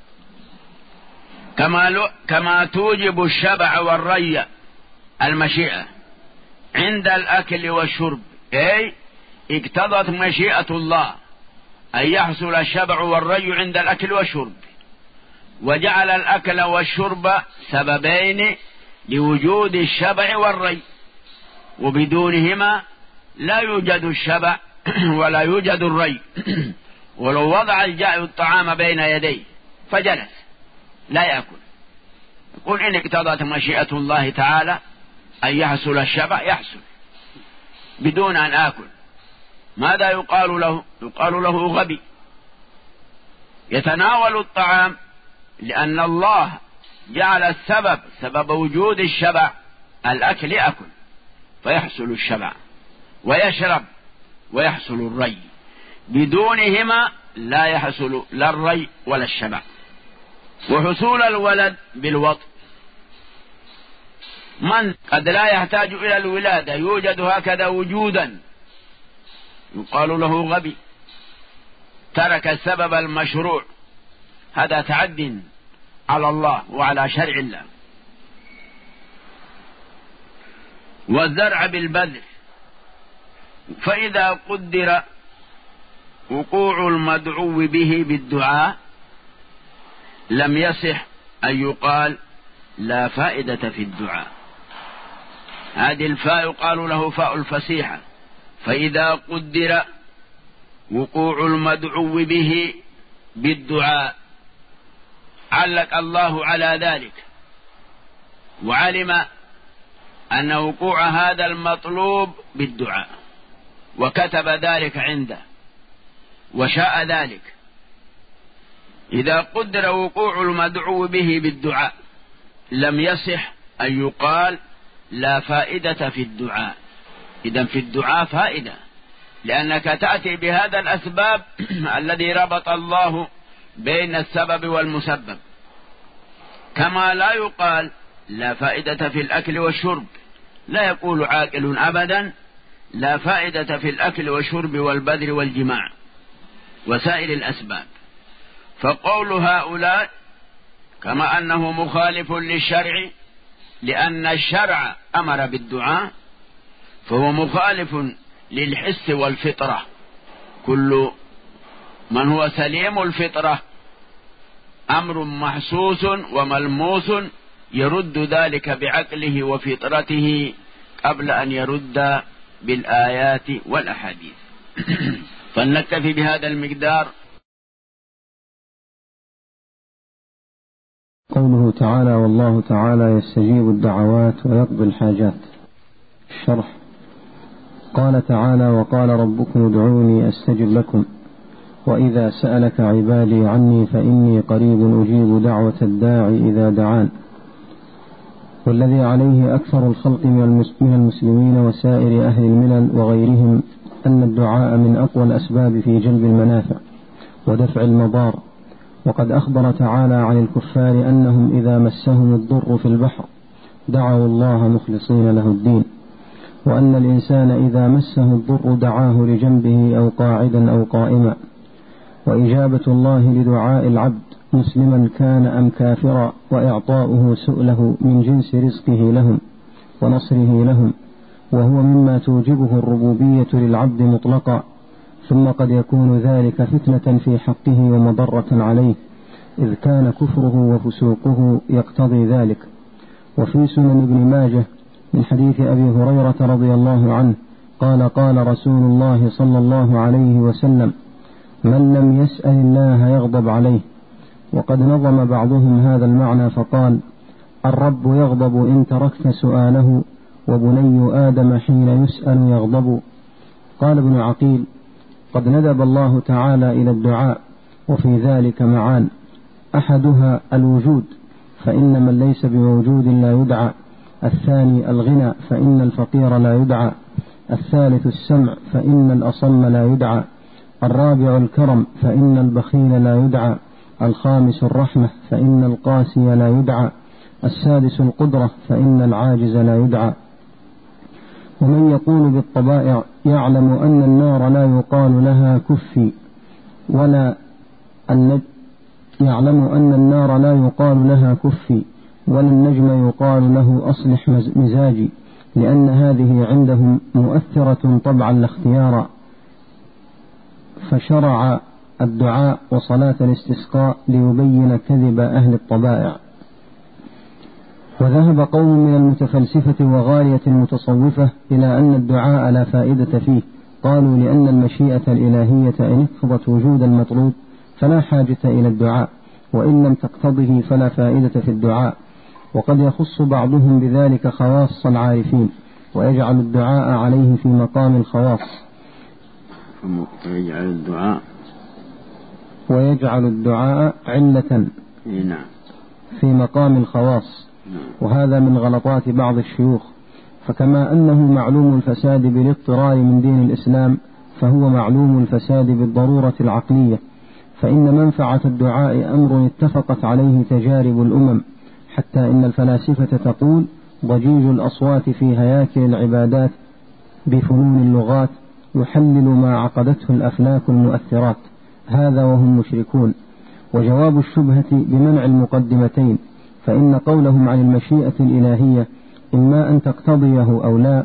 كما, كما توجب الشبع والري المشيئة عند الأكل والشرب، أي اقتضت مشيئة الله أن يحصل الشبع والري عند الأكل والشرب، وجعل الأكل والشرب سببين لوجود الشبع والري، وبدونهما لا يوجد الشبع ولا يوجد الري. ولو وضع الجائع الطعام بين يديه فجلس لا يأكل يقول إن اقتضت مشيئة الله تعالى أن يحصل الشبع يحصل بدون أن آكل. ماذا يقال له؟ يقال له غبي. يتناول الطعام لأن الله جعل السبب سبب وجود الشبع الأكل، يأكل فيحصل الشبع، ويشرب ويحصل الري، بدونهما لا يحصل لا الري ولا الشبع. وحصول الولد بالوطء، من قد لا يحتاج إلى الولادة يوجد هكذا وجودا يقال له غبي، ترك السبب المشروع، هذا تعد على الله وعلى شرع الله. والزرع بالبذر، فإذا قدر وقوع المدعو به بالدعاء لم يصح أن يقال لا فائدة في الدعاء. هذه الفاء يقال له فاء الفسيحة. فإذا قدر وقوع المدعو به بالدعاء علق الله على ذلك، وعلم أن وقوع هذا المطلوب بالدعاء، وكتب ذلك عنده وشاء ذلك. إذا قدر وقوع المدعو به بالدعاء لم يصح أن يقال لا فائدة في الدعاء. إذن في الدعاء فائدة، لأنك تأتي بهذا الأسباب الذي ربط الله بين السبب والمسبب. كما لا يقال لا فائدة في الأكل والشرب، لا يقول عاقل أبدا لا فائدة في الأكل والشرب والبذر والجماع وسائر الأسباب. فقول هؤلاء كما أنه مخالف للشرع، لأن الشرع أمر بالدعاء، فهو مخالف للحس والفطرة. كل من هو سليم الفطرة أمر محسوس وملموس يرد ذلك بعقله وفطرته قبل أن يرد بالآيات والأحاديث. فلنكتفي بهذا المقدار. قوله تعالى والله تعالى يستجيب الدعوات ويقضي الحاجات. الشرح. قال تعالى وقال ربكم ادعوني أستجب لكم وإذا سألك عبادي عني فإني قريب أجيب دعوة الداعي إذا دعان. والذي عليه أكثر الخلق من المسلمين وسائر أهل الملل وغيرهم أن الدعاء من أقوى الأسباب في جلب المنافع ودفع المضار. وقد أخبر تعالى عن الكفار أنهم إذا مسهم الضر في البحر دعوا الله مخلصين له الدين، وأن الإنسان إذا مسه الضر دعاه لجنبه أو قاعدا أو قائما. وإجابة الله لدعاء العبد مسلما كان أم كافرا وإعطاؤه سؤله من جنس رزقه لهم ونصره لهم، وهو مما توجبه الربوبية للعبد مطلقا. ثم قد يكون ذلك فتنة في حقه ومضرة عليه، إذ كان كفره وفسوقه يقتضي ذلك. وفي سنن ابن ماجه من حديث أبي هريرة رضي الله عنه قال قال رسول الله صلى الله عليه وسلم من لم يسأل الله يغضب عليه. وقد نظم بعضهم هذا المعنى فقال الرب يغضب إن تركت سؤاله وبني آدم حين يسأل يغضب. قال ابن عقيل قد ندب الله تعالى إلى الدعاء وفي ذلك معان، أحدها الوجود فإن من ليس بموجود لا يدعى، الثاني الغنى فإن الفقير لا يدعى، الثالث السمع فإن الأصم لا يدعى، الرابع الكرم فإن البخيل لا يدعى، الخامس الرحمة فإن القاسي لا يدعى، السادس القدرة فإن العاجز لا يدعى. ومن يقول بالطبائع يعلم أن النار لا يقال لها كفي ولا النجم يعلم أن النار لا يقال لها كفي ولا النجم يقال له أصلح مزاجي، لأن هذه عندهم مؤثرة طبعا لا اختيارا. فشرع الدعاء وصلاة الاستسقاء ليبين كذب أهل الطبائع. وذهب قوم من المتفلسفة وغاية المتصوفة إلى أن الدعاء لا فائدة فيه، قالوا لأن المشيئة الإلهية إن اقتضت وجود المطلوب فلا حاجة إلى الدعاء، وإن لم تقتضه فلا فائدة في الدعاء. وقد يخص بعضهم بذلك خواص العارفين ويجعل الدعاء عليه في مقام الخواص ويجعل الدعاء ويجعل الدعاء علة في مقام الخواص، وهذا من غلطات بعض الشيوخ. فكما أنه معلوم الفساد بالاضطرار من دين الإسلام، فهو معلوم الفساد بالضرورة العقلية، فإن منفعة الدعاء أمر اتفقت عليه تجارب الأمم، حتى إن الفلاسفة تقول ضجيج الأصوات في هياكل العبادات بفنون اللغات يحلل ما عقدته الأفلاك المؤثرات، هذا وهم مشركون. وجواب الشبهة بمنع المقدمتين، فإن قولهم عن المشيئة الإلهية إما أن تقتضيه أو لا،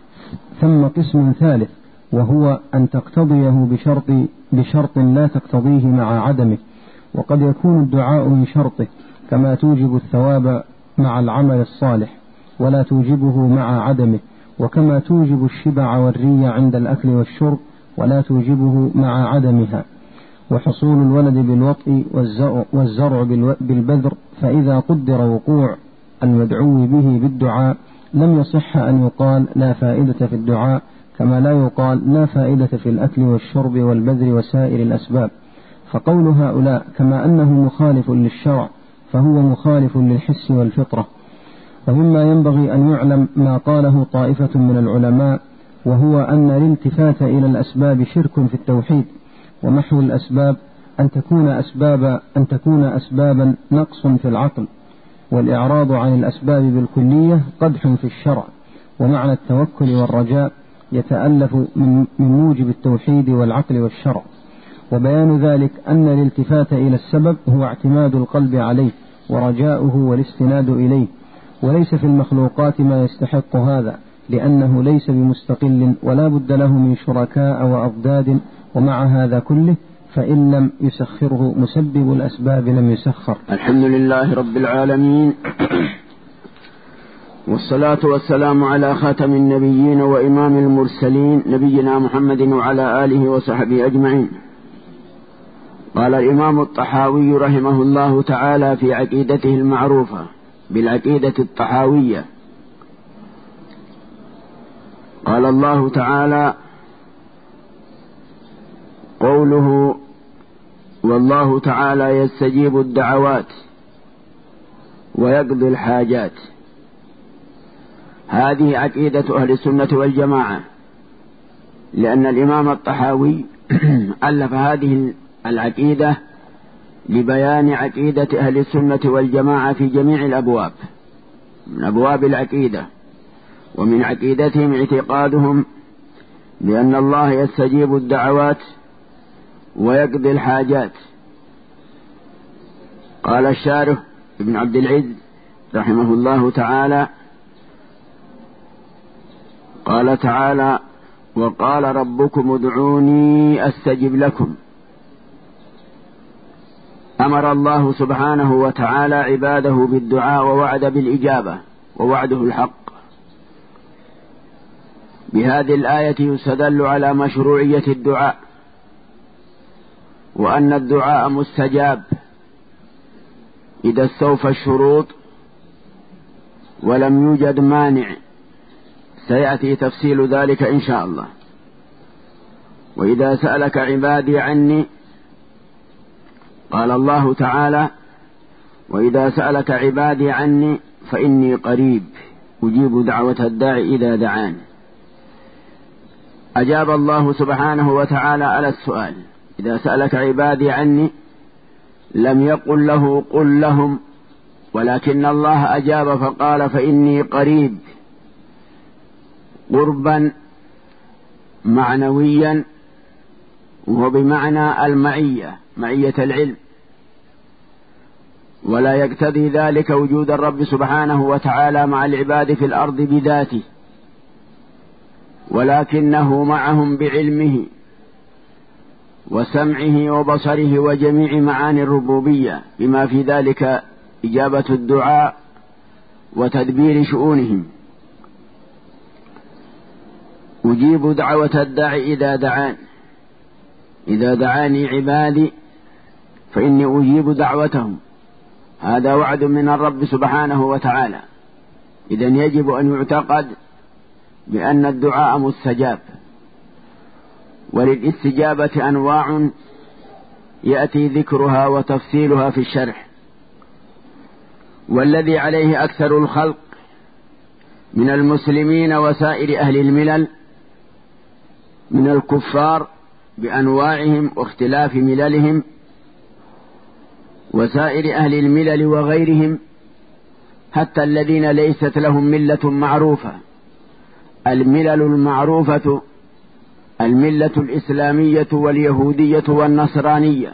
ثم قسم ثالث وهو أن تقتضيه بشرط, بشرط لا تقتضيه مع عدمه، وقد يكون الدعاء من شرطه كما توجب الثواب مع العمل الصالح ولا توجبه مع عدمه، وكما توجب الشبع والري عند الأكل والشرب ولا توجبه مع عدمها، وحصول الولد بالوطء والزرع بالبذر. فإذا قدر وقوع المدعو به بالدعاء لم يصح أن يقال لا فائدة في الدعاء، كما لا يقال لا فائدة في الأكل والشرب والبذر وسائر الأسباب. فقول هؤلاء كما أنه مخالف للشرع فهو مخالف للحس والفطرة. ومما ينبغي أن يعلم ما قاله طائفة من العلماء، وهو أن الالتفات إلى الأسباب شرك في التوحيد، ومحو الأسباب أن تكون أسباب أن تكون أسبابا نقص في العقل، والإعراض عن الأسباب بالكلية قدح في الشرع. ومعنى التوكل والرجاء يتألف من موجب التوحيد والعقل والشرع، وبيان ذلك أن الالتفات إلى السبب هو اعتماد القلب عليه ورجاؤه والاستناد إليه، وليس في المخلوقات ما يستحق هذا، لأنه ليس بمستقل ولا بد له من شركاء وأضداد. ومع هذا كله فإن لم يسخره مسبب الأسباب لم يسخر. الحمد لله رب العالمين، والصلاة والسلام على خاتم النبيين وإمام المرسلين نبينا محمد وعلى آله وصحبه أجمعين. قال الإمام الطحاوي رحمه الله تعالى في عقيدته المعروفة بالعقيدة الطحاوية، قال الله تعالى: قوله: والله تعالى يستجيب الدعوات ويقضي الحاجات. هذه عقيدة أهل السنة والجماعة، لأن الإمام الطحاوي ألف هذه العقيدة لبيان عقيدة أهل السنة والجماعة في جميع الأبواب من أبواب العقيدة. ومن عقيدتهم اعتقادهم بأن الله يستجيب الدعوات ويقضي الحاجات. قال الشارح ابن عبد العز رحمه الله تعالى: قال تعالى: وقال ربكم ادعوني أستجب لكم. أمر الله سبحانه وتعالى عباده بالدعاء ووعد بالإجابة، ووعده الحق. بهذه الآية يستدل على مشروعية الدعاء، وأن الدعاء مستجاب إذا استوفى الشروط ولم يوجد مانع، سيأتي تفصيل ذلك إن شاء الله. وإذا سألك عبادي عني، قال الله تعالى: وإذا سألك عبادي عني فإني قريب أجيب دعوة الداعي إذا دعان. أجاب الله سبحانه وتعالى على السؤال: إذا سألك عبادي عني، لم يقل له قل لهم، ولكن الله أجاب فقال فإني قريب، قربا معنويا، وهو بمعنى المعية، معية العلم. ولا يقتضي ذلك وجود الرب سبحانه وتعالى مع العباد في الأرض بذاته، ولكنه معهم بعلمه وسمعه وبصره وجميع معاني الربوبية، بما في ذلك إجابة الدعاء وتدبير شؤونهم. أجيب دعوة الداعي إذا دعان، إذا دعاني عبادي فإني أجيب دعوتهم. هذا وعد من الرب سبحانه وتعالى. إذن يجب أن يعتقد بأن الدعاء مستجاب، وللاستجابة أنواع يأتي ذكرها وتفصيلها في الشرح. والذي عليه أكثر الخلق من المسلمين وسائر أهل الملل من الكفار بأنواعهم واختلاف مللهم، وسائر أهل الملل وغيرهم، حتى الذين ليست لهم ملة معروفة. الملل المعروفة الملة الإسلامية واليهودية والنصرانية.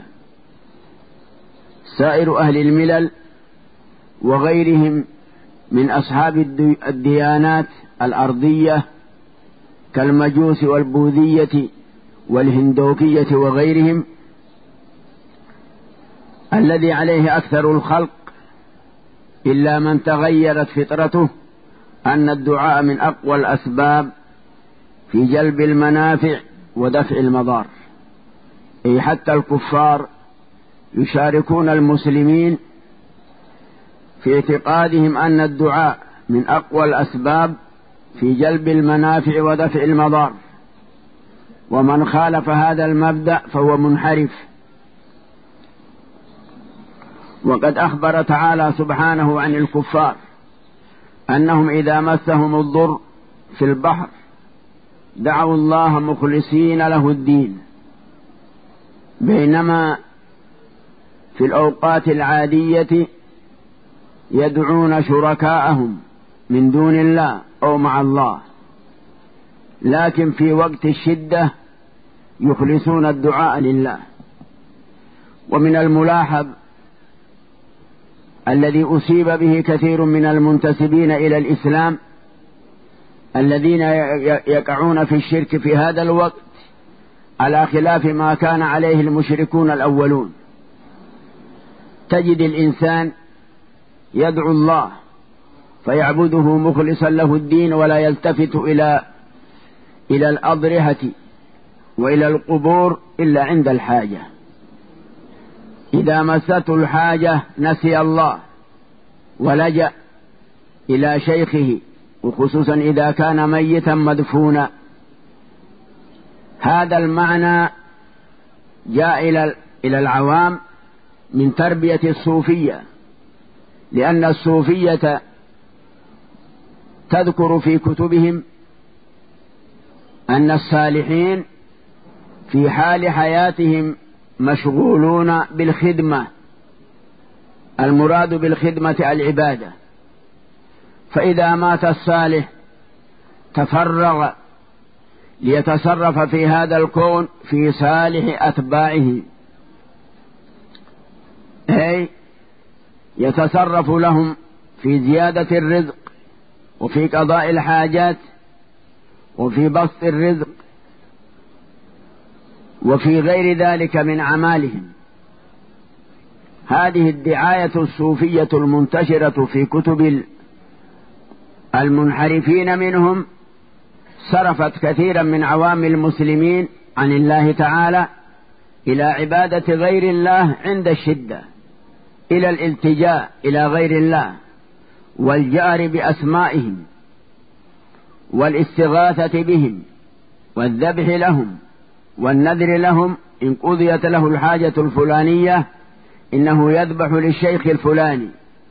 سائر أهل الملل وغيرهم من أصحاب الديانات الأرضية كالمجوس والبوذية والهندوكية وغيرهم، الذي عليه أكثر الخلق إلا من تغيرت فطرته أن الدعاء من أقوى الأسباب في جلب المنافع ودفع المضار. أي حتى الكفار يشاركون المسلمين في اعتقادهم أن الدعاء من أقوى الأسباب في جلب المنافع ودفع المضار، ومن خالف هذا المبدأ فهو منحرف. وقد أخبر تعالى سبحانه عن الكفار أنهم إذا مسهم الضر في البحر دعوا الله مخلصين له الدين، بينما في الأوقات العادية يدعون شركاءهم من دون الله أو مع الله، لكن في وقت الشدة يخلصون الدعاء لله. ومن الملاحظ الذي أصيب به كثير من المنتسبين إلى الإسلام الذين يقعون في الشرك في هذا الوقت على خلاف ما كان عليه المشركون الأولون. تجد الإنسان يدعو الله فيعبده مخلصا له الدين، ولا يلتفت إلى إلى الأضرحة وإلى القبور إلا عند الحاجة. إذا مسته الحاجة نسي الله ولجأ إلى شيخه، وخصوصا إذا كان ميتا مدفونا. هذا المعنى جاء إلى العوام من تربية الصوفية، لأن الصوفية تذكر في كتبهم أن الصالحين في حال حياتهم مشغولون بالخدمة. المراد بالخدمة العبادة، فإذا مات الصالح تفرغ ليتصرف في هذا الكون في صالح أتباعه، أي يتصرف لهم في زيادة الرزق وفي قضاء الحاجات وفي بسط الرزق وفي غير ذلك من أعمالهم. هذه الدعاية الصوفية المنتشرة في كتب المنحرفين منهم صرفت كثيرا من عوام المسلمين عن الله تعالى إلى عبادة غير الله عند الشدة، إلى الالتجاء إلى غير الله والجار بأسمائهم والاستغاثة بهم والذبح لهم والنذر لهم. إن قضيت له الحاجة الفلانية إنه يذبح للشيخ الفلاني.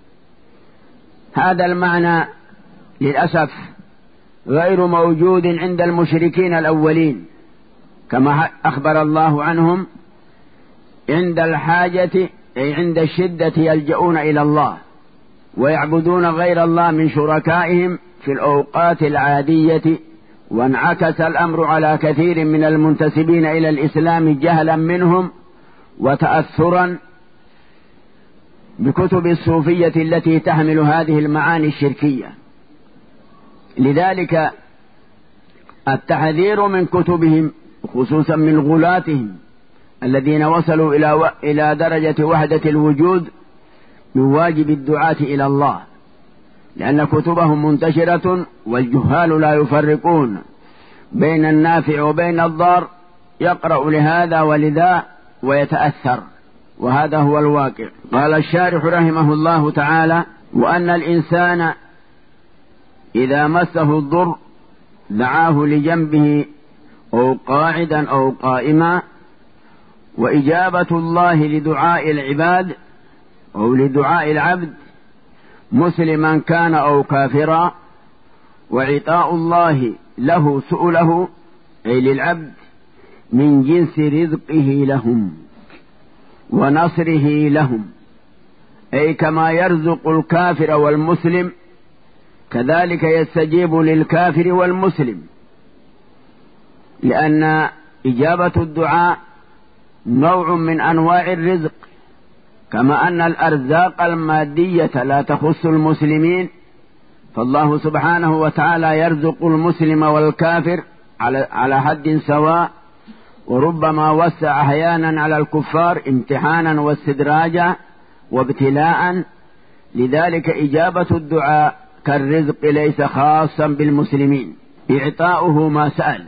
هذا المعنى للأسف غير موجود عند المشركين الأولين، كما أخبر الله عنهم عند الحاجة أي عند الشدة يلجؤون إلى الله ويعبدون غير الله من شركائهم في الأوقات العادية. وانعكس الأمر على كثير من المنتسبين إلى الإسلام جهلا منهم وتأثرا بكتب الصوفية التي تحمل هذه المعاني الشركية. لذلك التحذير من كتبهم، خصوصا من غلاتهم الذين وصلوا إلى و... إلى درجة وحدة الوجود، من واجب الدعاة إلى الله، لأن كتبهم منتشرة والجهال لا يفرقون بين النافع وبين الضار، يقرأ لهذا ولذا ويتأثر وهذا هو الواقع. قال الشارح رحمه الله تعالى: وأن الإنسان إذا مسه الضر دعاه لجنبه أو قاعدا أو قائما، وإجابة الله لدعاء العباد أو لدعاء العبد مسلما كان أو كافرا، وعطاء الله له سؤله أي للعبد من جنس رزقه لهم ونصره لهم، أي كما يرزق الكافر والمسلم كذلك يستجيب للكافر والمسلم، لأن إجابة الدعاء نوع من أنواع الرزق، كما أن الأرزاق المادية لا تخص المسلمين، فالله سبحانه وتعالى يرزق المسلم والكافر على حد سواء، وربما وسع أحيانا على الكفار امتحانا واستدراجا وابتلاء. لذلك إجابة الدعاء كالرزق ليس خاصا بالمسلمين، إعطاؤه ما سأل،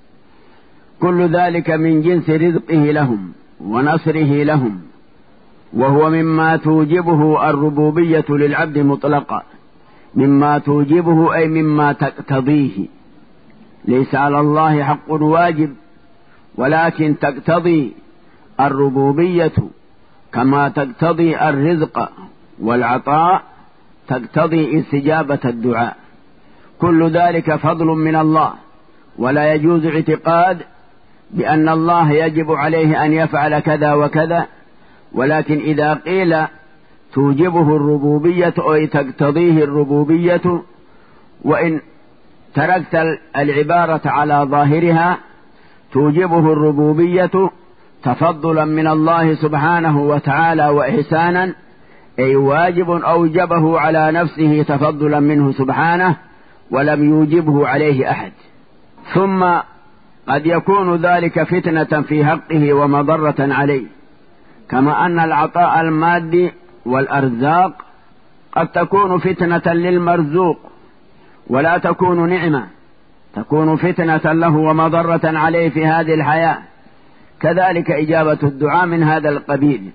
كل ذلك من جنس رزقه لهم ونصره لهم، وهو مما توجبه الربوبية للعبد مطلقا، مما توجبه أي مما تقتضيه، ليس على الله حق واجب، ولكن تقتضي الربوبية كما تقتضي الرزق والعطاء، تقتضي استجابة الدعاء. كل ذلك فضل من الله، ولا يجوز اعتقاد بأن الله يجب عليه أن يفعل كذا وكذا، ولكن إذا قيل توجبه الربوبية أو تقتضيه الربوبية، وإن تركت العبارة على ظاهرها توجبه الربوبية تفضلا من الله سبحانه وتعالى وإحسانا، أي واجب أوجبه على نفسه تفضلا منه سبحانه ولم يوجبه عليه أحد. ثم قد يكون ذلك فتنة في حقه ومضرة عليه، كما أن العطاء المادي والأرزاق قد تكون فتنة للمرزوق ولا تكون نعمة، تكون فتنة له ومضرة عليه في هذه الحياة. كذلك إجابة الدعاء من هذا القبيل،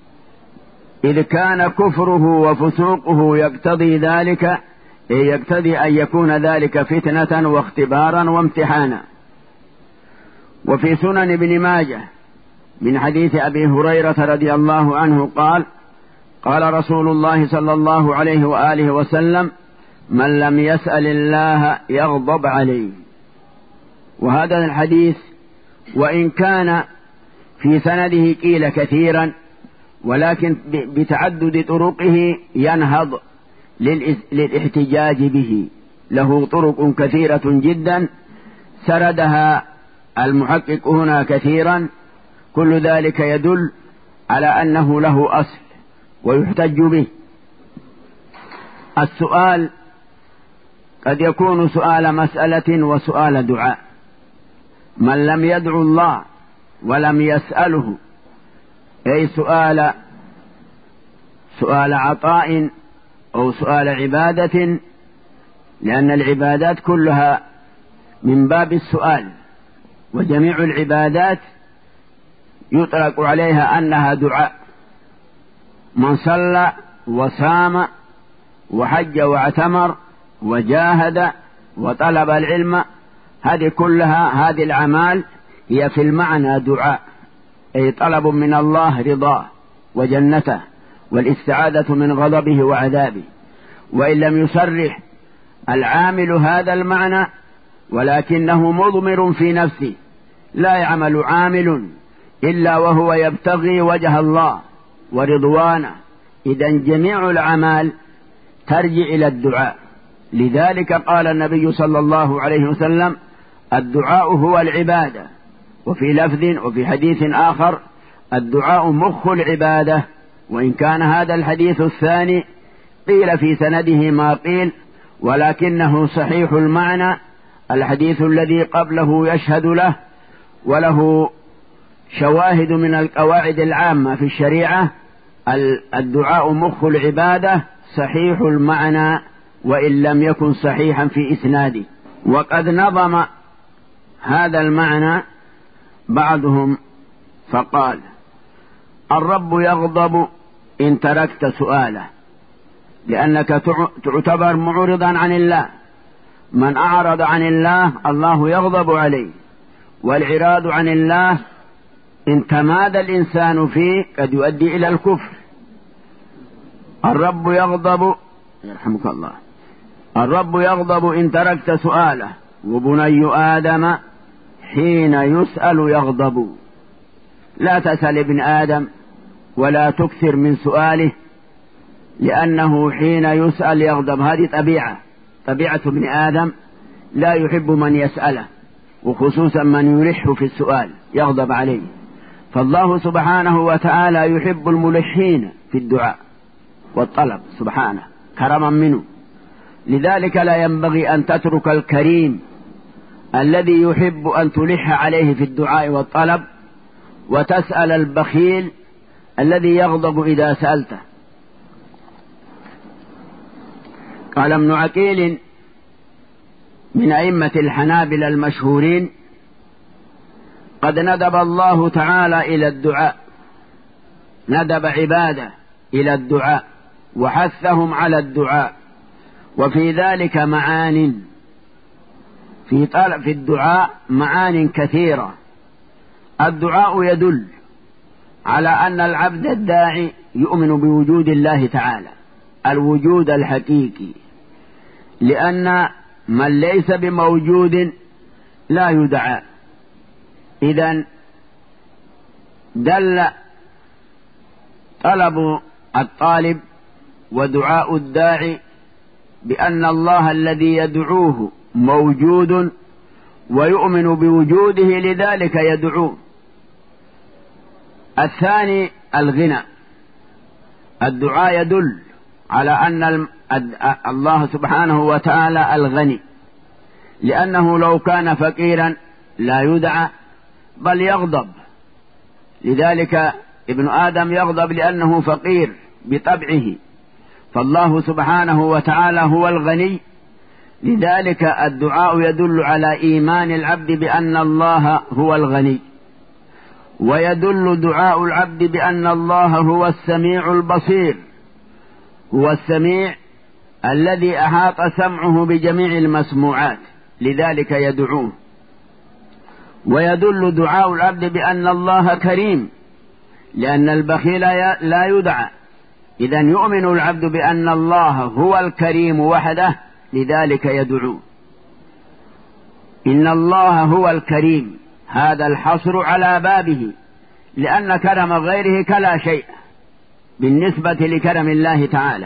إذ كان كفره وفسوقه يقتضي ذلك، يقتضي أن يكون ذلك فتنة واختبارا وامتحانا. وفي سنن ابن ماجه من حديث أبي هريرة رضي الله عنه قال: قال رسول الله صلى الله عليه وآله وسلم: من لم يسأل الله يغضب عليه. وهذا الحديث وإن كان في سنده قيل كثيرا، ولكن بتعدد طرقه ينهض للاحتجاج به، له طرق كثيرة جدا سردها المحقق هنا كثيرا، كل ذلك يدل على أنه له أصل ويحتج به. السؤال قد يكون سؤال مسألة وسؤال دعاء. من لم يدعو الله ولم يسأله، أي سؤال سؤال عطاء أو سؤال عبادة، لأن العبادات كلها من باب السؤال، وجميع العبادات يطلق عليها أنها دعاء. من صلى وصام وحج واعتمر وجاهد وطلب العلم، هذه كلها هذه الأعمال هي في المعنى دعاء، أي طلب من الله رضاه وجنته والاستعاذة من غضبه وعذابه. وإن لم يصرح العامل هذا المعنى ولكنه مضمر في نفسه، لا يعمل عامل إلا وهو يبتغي وجه الله ورضوانه، إذن جميع الأعمال ترجع إلى الدعاء. لذلك قال النبي صلى الله عليه وسلم: الدعاء هو العبادة. وفي لفظ وفي حديث آخر: الدعاء مخ العبادة. وإن كان هذا الحديث الثاني قيل في سنده ما قيل، ولكنه صحيح المعنى. الحديث الذي قبله يشهد له، وله شواهد من القواعد العامة في الشريعة. الدعاء مخ العبادة صحيح المعنى وإن لم يكن صحيحا في إسناده. وقد نظم هذا المعنى بعضهم فقال: الرب يغضب إن تركت سؤاله، لأنك تعتبر معرضا عن الله. من أعرض عن الله الله يغضب عليه، والعراض عن الله إن تمادى الإنسان فيه قد يؤدي إلى الكفر. الرب يغضب يرحمك الله الرب يغضب إن تركت سؤاله، وبني آدم حين يسأل يغضب. لا تسأل ابن آدم ولا تكثر من سؤاله، لأنه حين يسأل يغضب. هذه طبيعة طبيعة ابن آدم، لا يحب من يسأله، وخصوصا من يلح في السؤال يغضب عليه. فالله سبحانه وتعالى يحب الملحين في الدعاء والطلب سبحانه كرما منه. لذلك لا ينبغي أن تترك الكريم الذي يحب أن تلح عليه في الدعاء والطلب، وتسأل البخيل الذي يغضب إذا سألته. قال ابن عقيل من أئمة الحنابلة المشهورين: قد ندب الله تعالى إلى الدعاء، ندب عباده إلى الدعاء وحثهم على الدعاء، وفي ذلك معان، في طلب في الدعاء معان كثيرة. الدعاء يدل على أن العبد الداعي يؤمن بوجود الله تعالى، الوجود الحقيقي، لأن من ليس بموجود لا يدعى. إذن دل طلب الطالب ودعاء الداعي بأن الله الذي يدعوه موجود ويؤمن بوجوده، لذلك يدعوه. الثاني الغنى. الدعاء يدل على أن الله سبحانه وتعالى الغني، لأنه لو كان فقيرا لا يدعى بل يغضب. لذلك ابن آدم يغضب لأنه فقير بطبعه، فالله سبحانه وتعالى هو الغني. لذلك الدعاء يدل على إيمان العبد بأن الله هو الغني، ويدل دعاء العبد بأن الله هو السميع البصير، هو السميع الذي أحاط سمعه بجميع المسموعات، لذلك يدعوه. ويدل دعاء العبد بأن الله كريم، لأن البخيل لا يدعى. إذن يؤمن العبد بأن الله هو الكريم وحده، لذلك يدعوه. إن الله هو الكريم، هذا الحصر على بابه، لأن كرم غيره كلا شيء بالنسبة لكرم الله تعالى.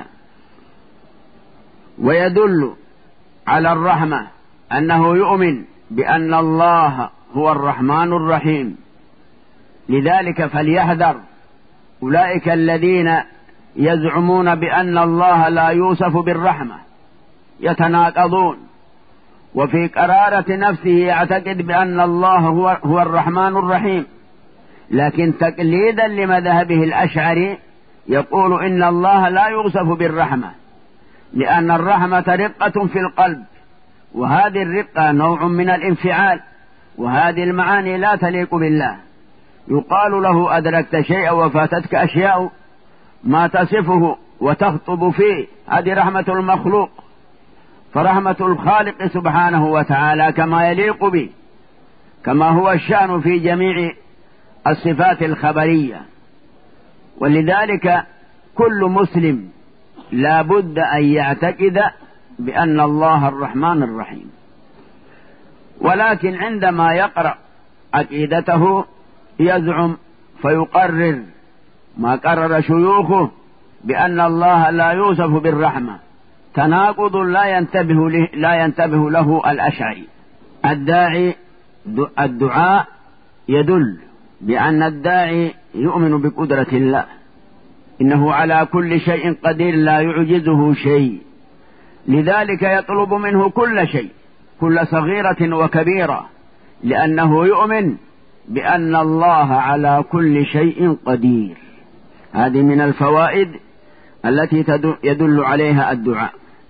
ويدل على الرحمة، أنه يؤمن بأن الله هو الرحمن الرحيم. لذلك فليحذر أولئك الذين يزعمون بأن الله لا يوصف بالرحمة، يتناقضون، وفي قرارة نفسه يعتقد بأن الله هو, هو الرحمن الرحيم، لكن تقليدا لمذهبه الأشعري يقول إن الله لا يوصف بالرحمة، لأن الرحمة رقة في القلب، وهذه الرقة نوع من الانفعال، وهذه المعاني لا تليق بالله. يقال له أدركت شيئا وفاتتك أشياء ما تصفه وتخطب فيه، هذه رحمة المخلوق. فرحمة الخالق سبحانه وتعالى كما يليق به، كما هو الشأن في جميع الصفات الخبرية. ولذلك كل مسلم لا بد أن يعتقد بأن الله الرحمن الرحيم، ولكن عندما يقرأ عقيدته يزعم فيقرر ما قرر شيوخه بأن الله لا يوصف بالرحمة، تناقض لا ينتبه له, لا ينتبه له الأشعري. الداعي الدعاء يدل بأن الداعي يؤمن بقدرة الله، إنه على كل شيء قدير لا يعجزه شيء، لذلك يطلب منه كل شيء، كل صغيرة وكبيرة، لأنه يؤمن بأن الله على كل شيء قدير. هذه من الفوائد التي يدل عليها الدعاء.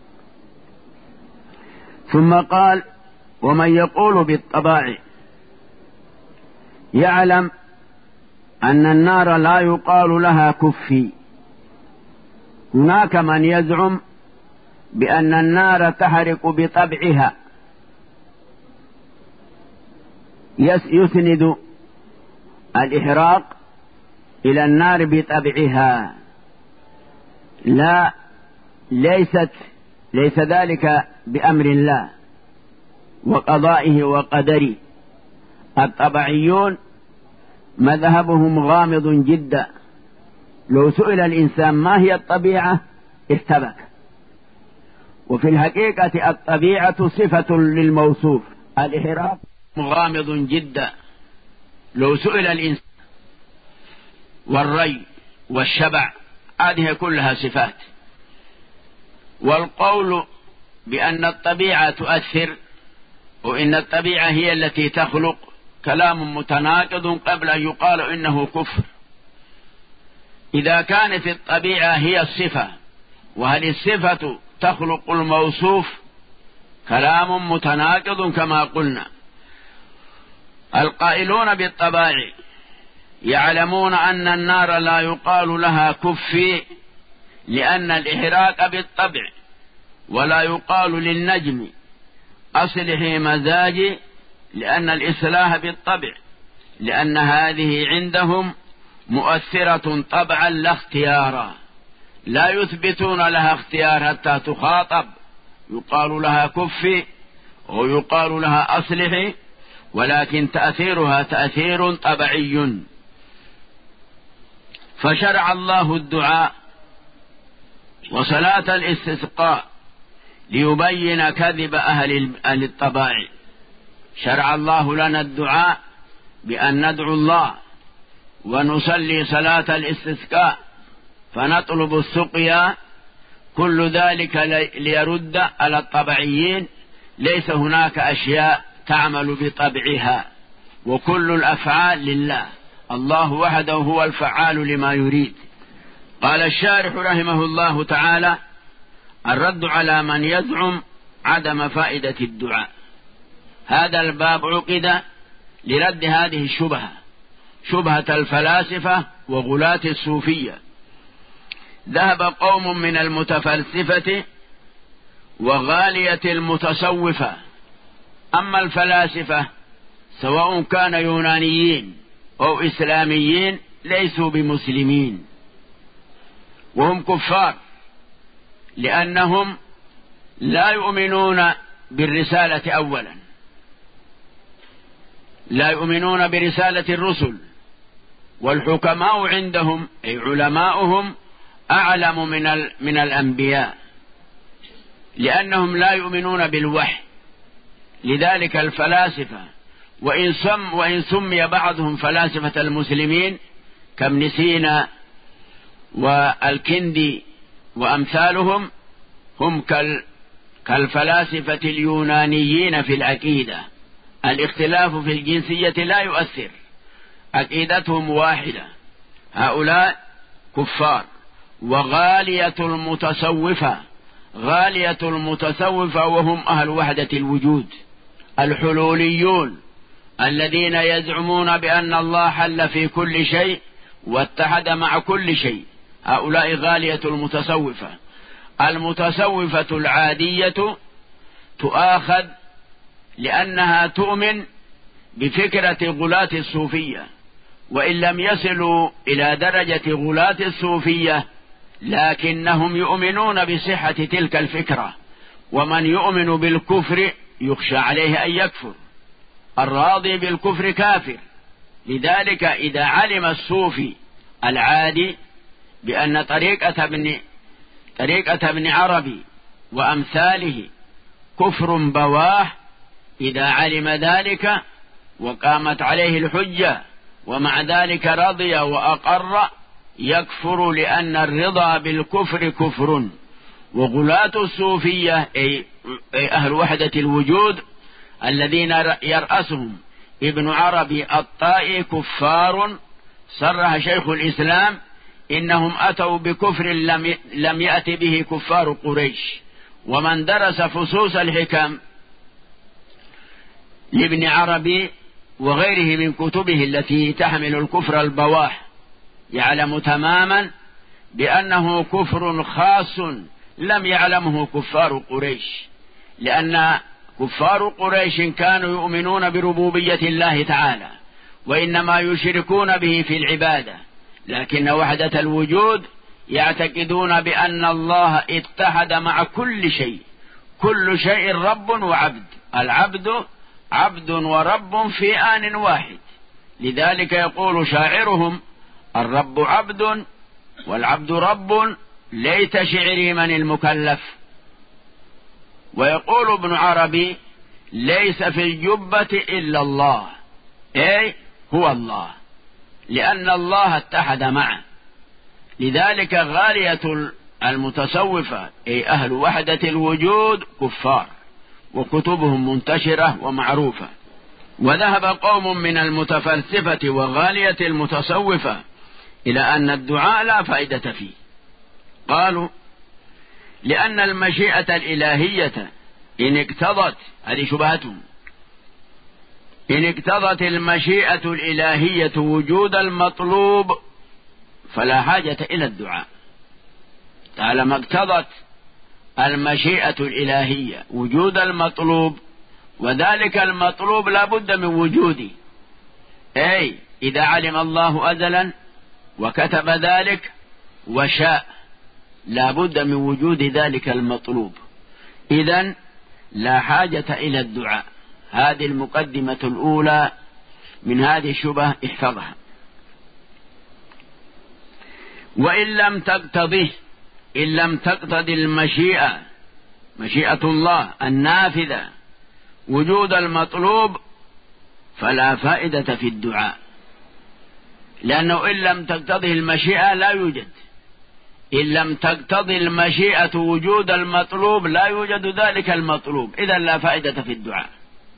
ثم قال: ومن يقول بالطباع يعلم أن النار لا يقال لها كفي. هناك من يزعم بأن النار تحرق بطبعها، يسند الإحراق إلى النار بطبعها. لا، ليست ليس ذلك بأمر الله وقضائه وقدره. الطبعيون مذهبهم غامض جدا، لو سئل الإنسان ما هي الطبيعة ارتبك. وفي الحقيقة الطبيعة صفة للموصوف، الإحراق غامض جدا لو سئل الإنسان. والري والشبع هذه كلها صفات. والقول بأن الطبيعة تؤثر وإن الطبيعة هي التي تخلق كلام متناقض قبل أن يقال إنه كفر. إذا كانت الطبيعة هي الصفة وهل الصفة تخلق الموصوف كلام متناقض كما قلنا. القائلون بالطبائع يعلمون أن النار لا يقال لها كفي لأن الإحراق بالطبع، ولا يقال للنجم أصلح مزاجي لأن الإصلاح بالطبع، لأن هذه عندهم مؤثرة طبعا لا اختيارا، لا يثبتون لها اختيار حتى تخاطب يقال لها كفي أو يقال لها أصلحي، ولكن تأثيرها تأثير طبعي. فشرع الله الدعاء وصلاة الاستسقاء ليبين كذب أهل الطبائع. شرع الله لنا الدعاء بأن ندعو الله ونصلي صلاة الاستسقاء فنطلب السقيا، كل ذلك ليرد على الطبعيين. ليس هناك أشياء تعمل بطبعها، وكل الأفعال لله، الله وحده هو الفعال لما يريد. قال الشارح رحمه الله تعالى: الرد على من يزعم عدم فائدة الدعاء. هذا الباب عقد لرد هذه الشبهة، شبهة الفلاسفة وغلاة الصوفية. ذهب قوم من المتفلسفة وغالية المتصوفة. أما الفلاسفة سواء كان يونانيين أو إسلاميين ليسوا بمسلمين، وهم كفار، لأنهم لا يؤمنون بالرسالة أولا، لا يؤمنون برسالة الرسل. والحكماء عندهم أي علماؤهم أعلم من من الأنبياء، لأنهم لا يؤمنون بالوحي. لذلك الفلاسفة وإن سم وإن سمي بعضهم فلاسفة المسلمين كابن سينا والكندي وأمثالهم، هم كالفلاسفة اليونانيين في العقيدة. الاختلاف في الجنسية لا يؤثر، عقيدتهم واحدة. هؤلاء كفار. وغالية المتصوفة، غالية المتصوفة وهم أهل وحدة الوجود، الحلوليون الذين يزعمون بأن الله حل في كل شيء واتحد مع كل شيء. هؤلاء غالية المتصوفة. المتصوفة العادية تؤاخذ لأنها تؤمن بفكرة غلاة الصوفية، وإن لم يصلوا إلى درجة غلاة الصوفية لكنهم يؤمنون بصحة تلك الفكرة. ومن يؤمن بالكفر يخشى عليه أن يكفر، الراضي بالكفر كافر. لذلك إذا علم الصوفي العادي بأن طريقة ابن طريقة ابن عربي وأمثاله كفر بواه، إذا علم ذلك وقامت عليه الحجة ومع ذلك رضي وأقر، يكفر، لأن الرضا بالكفر كفر. وغلاة الصوفية أي أهل وحدة الوجود الذين يرأسهم ابن عربي الطائي كفار. صرح شيخ الإسلام إنهم أتوا بكفر لم يأت به كفار قريش. ومن درس فصوص الحكم لابن عربي وغيره من كتبه التي تحمل الكفر البواح يعلم تماما بأنه كفر خاص لم يعلمه كفار قريش، لأن كفار قريش كانوا يؤمنون بربوبية الله تعالى وإنما يشركون به في العبادة، لكن وحدة الوجود يعتقدون بأن الله اتحد مع كل شيء، كل شيء رب وعبد، العبد عبد ورب في آن واحد. لذلك يقول شاعرهم: الرب عبد والعبد رب، ليت شعري من المكلف. ويقول ابن عربي: ليس في الجبة إلا الله، أي هو الله، لأن الله اتحد معه. لذلك غالية المتصوفة أي أهل وحدة الوجود كفار، وكتبهم منتشرة ومعروفة. وذهب قوم من المتفلسفة وغالية المتصوفة إلى أن الدعاء لا فائدة فيه. قالوا: لأن المشيئة الإلهية إن اقتضت، هذه شبهتهم، إن اقتضت المشيئة الإلهية وجود المطلوب فلا حاجة إلى الدعاء. طالما اقتضت المشيئة الإلهية وجود المطلوب، وذلك المطلوب لا بد من وجوده، أي إذا علم الله أزلا وكتب ذلك وشاء لا بد من وجود ذلك المطلوب، إذن لا حاجة إلى الدعاء. هذه المقدمة الأولى من هذه الشبهة، احفظها. وإن لم تقتضيه، إن لم تقتضي المشيئة، مشيئة الله النافذة، وجود المطلوب فلا فائدة في الدعاء، لأنه إن لم تقتضي المشيئة لا يوجد. إن لم تقتضي المشيئة وجود المطلوب لا يوجد ذلك المطلوب، إذن لا فائدة في الدعاء.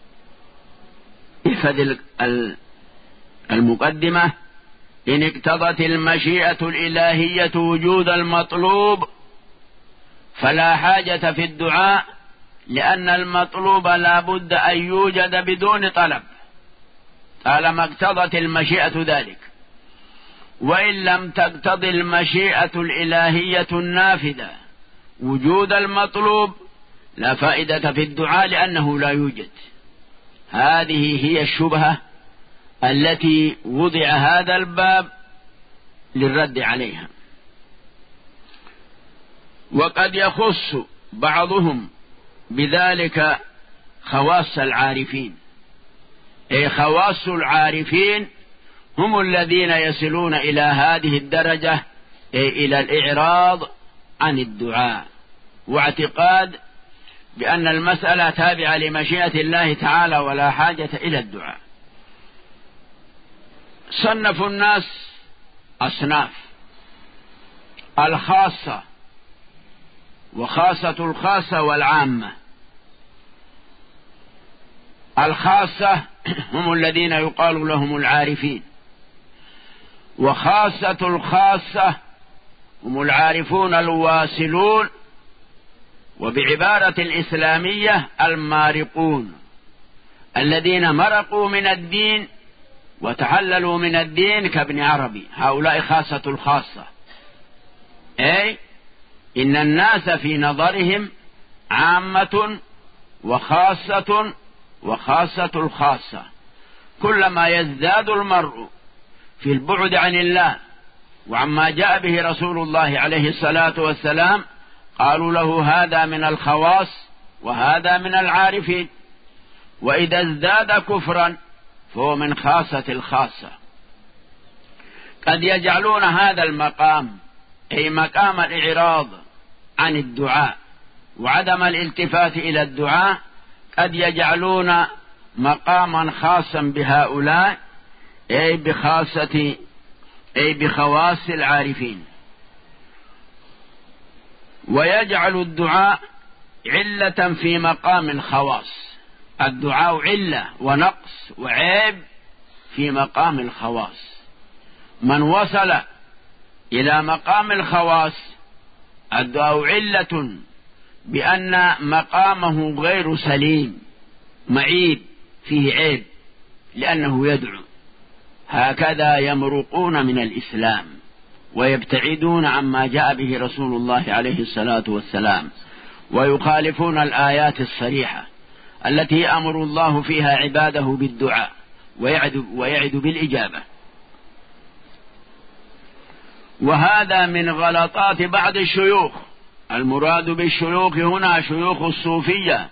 احفظ المقدمة: إن اقتضت المشيئة الإلهية وجود المطلوب فلا حاجة في الدعاء، لأن المطلوب لا بد أن يوجد بدون طلب طالما اقتضت المشيئة ذلك. وإن لم تقتضي المشيئة الإلهية النافذة وجود المطلوب لا فائدة في الدعاء، لأنه لا يوجد. هذه هي الشبهة التي وضع هذا الباب للرد عليها. وقد يخص بعضهم بذلك خواص العارفين، أي خواص العارفين هم الذين يصلون إلى هذه الدرجة، أي إلى الإعراض عن الدعاء واعتقاد بأن المسألة تابعة لمشيئة الله تعالى ولا حاجة إلى الدعاء. صنفوا الناس أصناف: الخاصة وخاصة الخاصة والعامة. الخاصة هم الذين يقال لهم العارفين، وخاصة الخاصة هم العارفون الواصلون، وبعبارة الإسلامية المارقون، الذين مرقوا من الدين وتحللوا من الدين كابن عربي. هؤلاء خاصة الخاصة، أي إن الناس في نظرهم عامة وخاصة وخاصة الخاصة. كلما يزداد المرء في البعد عن الله وعما جاء به رسول الله عليه الصلاة والسلام قالوا له هذا من الخواص وهذا من العارفين. وإذا ازداد كفرا فهو من خاصة الخاصة. قد يجعلون هذا المقام، أي مقام الإعراض عن الدعاء وعدم الالتفات إلى الدعاء، قد يجعلون مقاما خاصا بهؤلاء، أي بخاصة أي بخواص العارفين، ويجعل الدعاء علة في مقام الخواص. الدعاء علة ونقص وعيب في مقام الخواص. من وصل إلى مقام الخواص الدعاء علة بأن مقامه غير سليم، معيب، فيه عيب، لأنه يدعو. هكذا يمرقون من الإسلام ويبتعدون عما جاء به رسول الله عليه الصلاة والسلام، ويخالفون الآيات الصريحة التي أمر الله فيها عباده بالدعاء ويعد, ويعد بالإجابة. وهذا من غلطات بعض الشيوخ. المراد بالشيوخ هنا شيوخ الصوفية،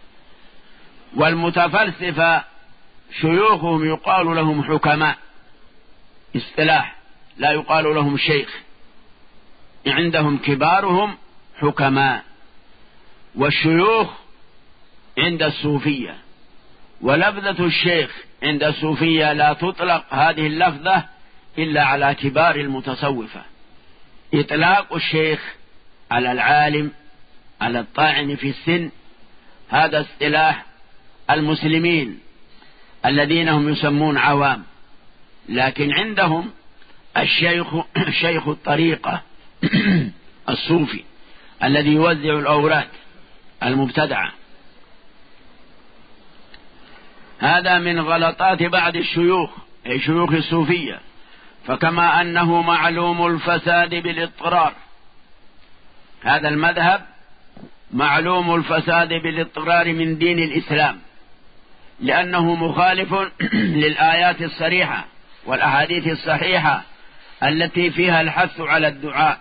والمتفلسفة شيوخهم يقال لهم حكماء، اصطلاح، لا يقال لهم شيخ. عندهم كبارهم حكماء، والشيوخ عند الصوفية. ولفظة الشيخ عند الصوفية لا تطلق هذه اللفظة إلا على كبار المتصوفة. إطلاق الشيخ على العالم، على الطاعن في السن، هذا اصطلاح المسلمين الذين هم يسمون عوام. لكن عندهم الشيخ شيخ الطريقة الصوفي الذي يوزع الأوراد المبتدعة. هذا من غلطات بعض الشيوخ، أي شيوخ الصوفية. فكما أنه معلوم الفساد بالاضطرار، هذا المذهب معلوم الفساد بالاضطرار من دين الإسلام، لأنه مخالف للآيات الصريحة والأحاديث الصحيحة التي فيها الحث على الدعاء.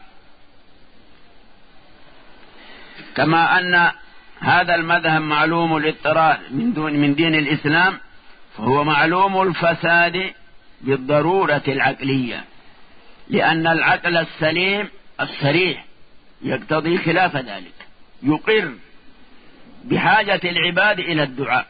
كما أن هذا المذهب معلوم الاضطرار من دون من دين الإسلام، فهو معلوم الفساد بالضرورة العقلية، لأن العقل السليم الصريح يقتضي خلاف ذلك، يقر بحاجة العباد إلى الدعاء.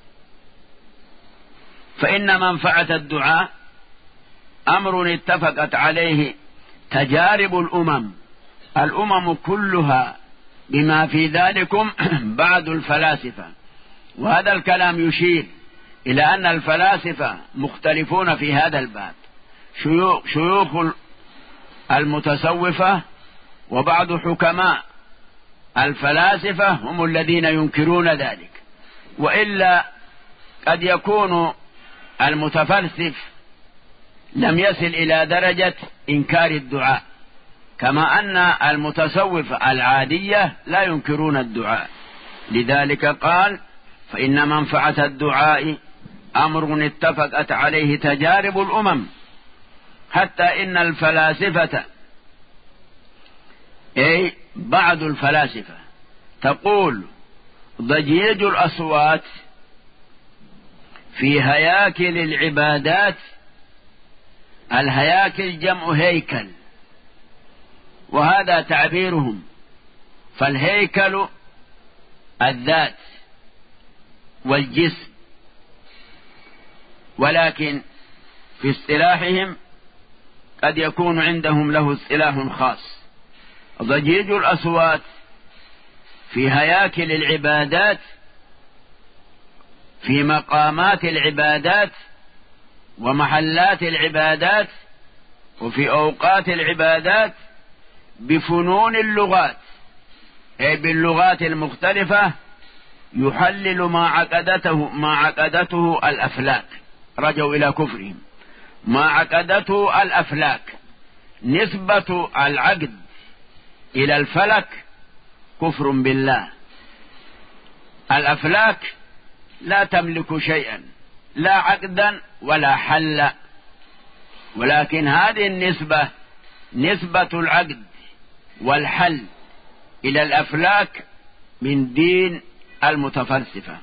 فإن منفعة الدعاء أمر اتفقت عليه تجارب الأمم الأمم كلها، بما في ذلكم بعض الفلاسفة. وهذا الكلام يشير إلى أن الفلاسفة مختلفون في هذا الباب. شيوخ, شيوخ المتصوفة وبعض حكماء الفلاسفة هم الذين ينكرون ذلك، وإلا قد يكون المتفلسف لم يصل إلى درجة إنكار الدعاء، كما أن المتصوفة العادية لا ينكرون الدعاء. لذلك قال: فإن منفعة الدعاء أمر اتفقت عليه تجارب الأمم، حتى إن الفلاسفة، أي بعض الفلاسفة، تقول ضجيج الأصوات في هياكل العبادات. الهياكل جمع هيكل، وهذا تعبيرهم. فالهيكل الذات والجسم، ولكن في اصطلاحهم قد يكون عندهم له اصطلاح خاص. ضجيج الأصوات في هياكل العبادات، في مقامات العبادات ومحلات العبادات وفي أوقات العبادات، بفنون اللغات، أي باللغات المختلفة، يحلل ما عقدته ما عقدته الأفلاك. رجعوا إلى كفرهم. ما عقدته الأفلاك، نسبة العقد إلى الفلك كفر بالله. الأفلاك لا تملك شيئا، لا عقدا ولا حل، ولكن هذه النسبة نسبة العقد والحل إلى الأفلاك من دين المتفلسفة.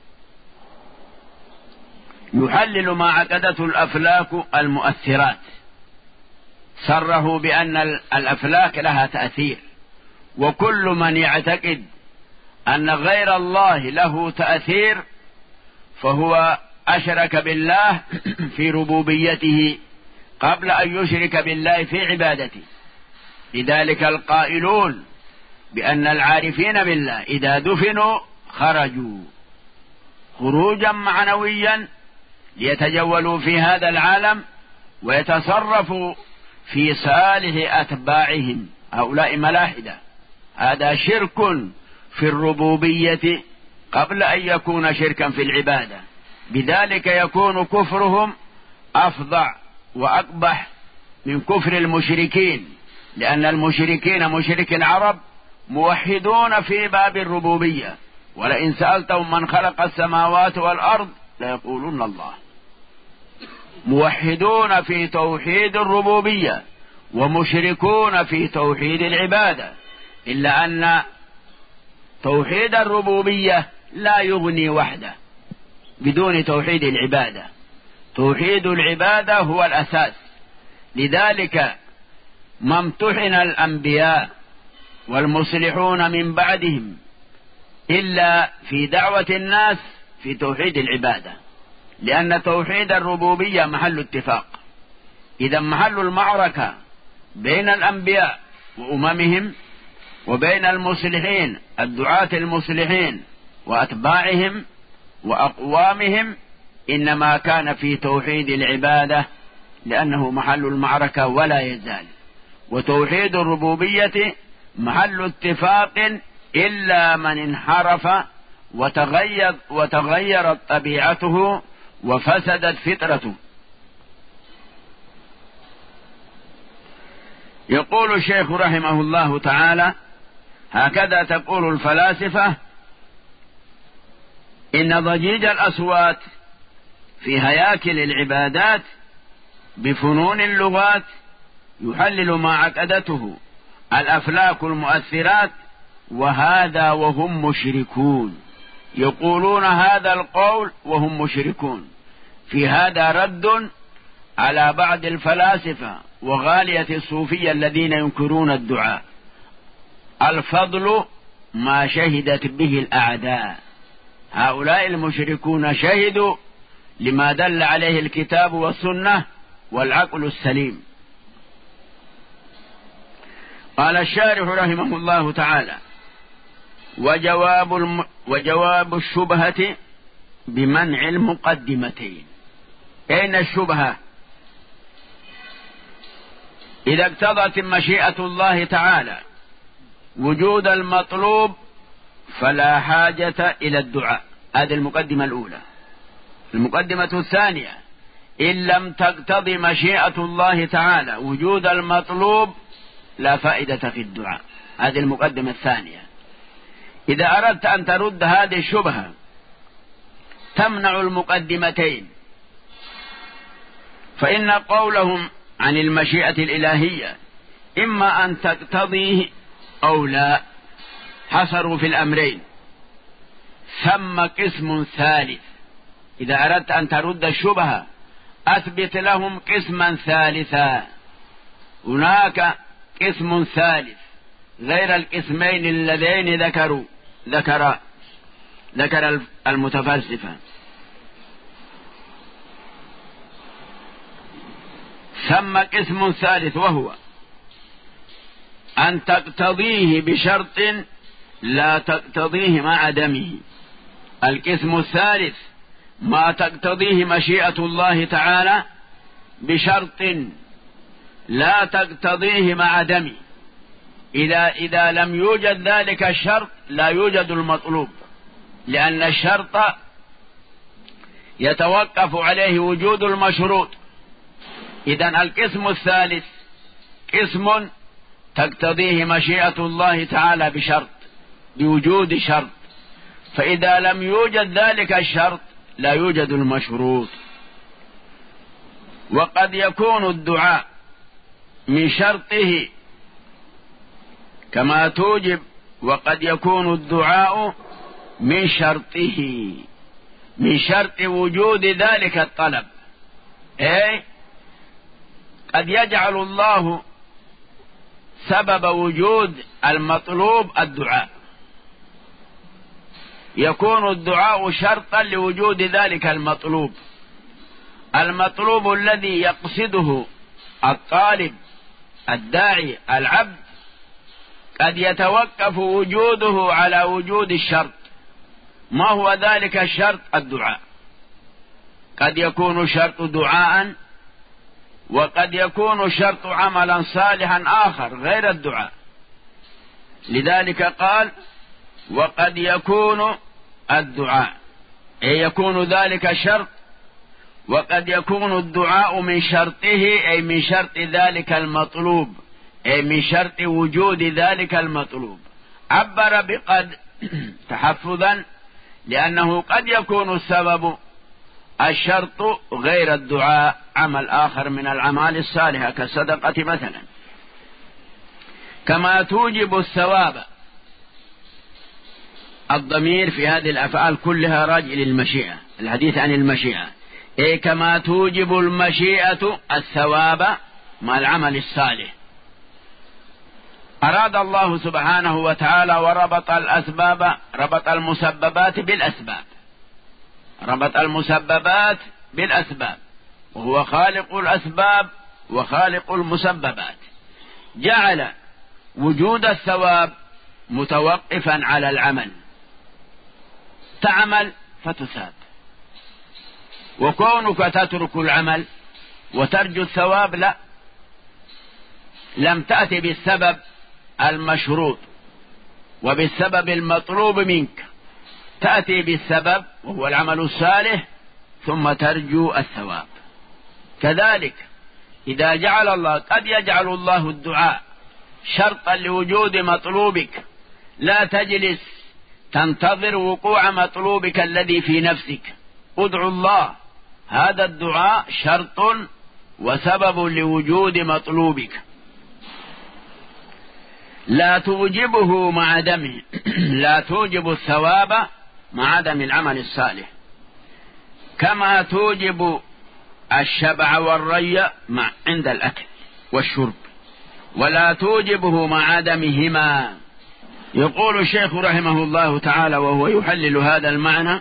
يحلل ما عقدته الأفلاك المؤثرات، صره بأن الأفلاك لها تأثير. وكل من يعتقد أن غير الله له تأثير فهو أشرك بالله في ربوبيته قبل أن يشرك بالله في عبادته. لذلك القائلون بأن العارفين بالله إذا دفنوا خرجوا خروجا معنويا ليتجولوا في هذا العالم ويتصرفوا في صالح أتباعهم، هؤلاء ملاحدة. هذا شرك في الربوبية قبل أن يكون شركا في العبادة، بذلك يكون كفرهم أفظع وأقبح من كفر المشركين، لأن المشركين مشرك العرب موحدون في باب الربوبية، ولئن سألتهم من خلق السماوات والأرض ليقولون الله. موحدون في توحيد الربوبية ومشركون في توحيد العبادة، إلا أن توحيد الربوبية لا يغني وحده بدون توحيد العبادة. توحيد العبادة هو الأساس. لذلك ما امتحن الأنبياء والمصلحون من بعدهم إلا في دعوة الناس في توحيد العبادة، لأن توحيد الربوبية محل اتفاق. إذا محل المعركة بين الأنبياء وأممهم وبين المصلحين الدعاة المصلحين وأتباعهم وأقوامهم إنما كان في توحيد العبادة، لأنه محل المعركة ولا يزال. وتوحيد الربوبية محل اتفاق إلا من انحرف وتغير وتغيرت طبيعته وفسدت فطرته. يقول الشيخ رحمه الله تعالى: هكذا تقول الفلاسفة: إن ضجيج الأصوات في هياكل العبادات بفنون اللغات يحلل ما عقدته الأفلاك المؤثرات، وهذا وهم مشركون. يقولون هذا القول وهم مشركون. في هذا رد على بعض الفلاسفة وغالية الصوفية الذين ينكرون الدعاء. الفضل ما شهدت به الأعداء. هؤلاء المشركون شهدوا لما دل عليه الكتاب والسنة والعقل السليم. قال الشارح رحمه الله تعالى: وجواب, الم... وجواب الشبهة بمنع المقدمتين. أين الشبهة؟ إذا اقتضت مشيئة الله تعالى وجود المطلوب فلا حاجة إلى الدعاء. هذه المقدمة الأولى. المقدمة الثانية: إن لم تقتضي مشيئة الله تعالى وجود المطلوب لا فائدة في الدعاء. هذه المقدمة الثانية. إذا أردت أن ترد هذه الشبهة تمنع المقدمتين، فإن قولهم عن المشيئة الإلهية إما أن تقتضيه أو لا، حصروا في الأمرين. ثم قسم ثالث. إذا أردت أن ترد الشبهة أثبت لهم قسما ثالثا. هناك قسم ثالث غير القسمين اللذين ذكروا ذكر ذكر المتفلسفة. ثم قسم ثالث وهو أن تقتضيه بشرط لا تقتضيه مع عدمه. القسم الثالث ما تقتضيه مشيئة الله تعالى بشرط لا تقتضيه مع عدمه. إذا, إذا لم يوجد ذلك الشرط لا يوجد المطلوب، لأن الشرط يتوقف عليه وجود المشروط. إذن القسم الثالث قسم تقتضيه مشيئة الله تعالى بشرط، بوجود شرط، فإذا لم يوجد ذلك الشرط لا يوجد المشروط. وقد يكون الدعاء من شرطه كما توجب، وقد يكون الدعاء من شرطه من شرط وجود ذلك الطلب. أي قد يجعل الله سبب وجود المطلوب الدعاء، يكون الدعاء شرطا لوجود ذلك المطلوب. المطلوب الذي يقصده الطالب الداعي العبد قد يتوقف وجوده على وجود الشرط. ما هو ذلك الشرط؟ الدعاء. قد يكون الشرط دعاء، وقد يكون الشرط عملا صالحا آخر غير الدعاء. لذلك قال: وقد يكون الدعاء أي يكون ذلك شرط، وقد يكون الدعاء من شرطه أي من شرط ذلك المطلوب، أي من شرط وجود ذلك المطلوب. عبر بقد تحفظا لأنه قد يكون السبب الشرط غير الدعاء عمل آخر من الأعمال الصالحة كالصدقة مثلا. كما توجب الثواب، الضمير في هذه الأفعال كلها راجع للمشيئة، الحديث عن المشيئة، أي كما توجب المشيئة الثواب مع العمل الصالح. أراد الله سبحانه وتعالى وربط الأسباب، ربط المسببات بالأسباب، ربط المسببات بالأسباب، وهو خالق الأسباب وخالق المسببات. جعل وجود الثواب متوقفا على العمل، تعمل فتثاب، وكونك تترك العمل وترجو الثواب لا، لم تأتي بالسبب المشروط وبالسبب المطلوب منك، تأتي بالسبب وهو العمل الصالح ثم ترجو الثواب. كذلك إذا جعل الله، قد يجعل الله الدعاء شرطا لوجود مطلوبك، لا تجلس تنتظر وقوع مطلوبك الذي في نفسك، ادعو الله، هذا الدعاء شرط وسبب لوجود مطلوبك، لا توجبه مع عدمه لا توجب الثواب مع عدم العمل الصالح، كما توجب الشبع والري مع عند الأكل والشرب، ولا توجبه مع عدمهما. يقول الشيخ رحمه الله تعالى وهو يحلل هذا المعنى: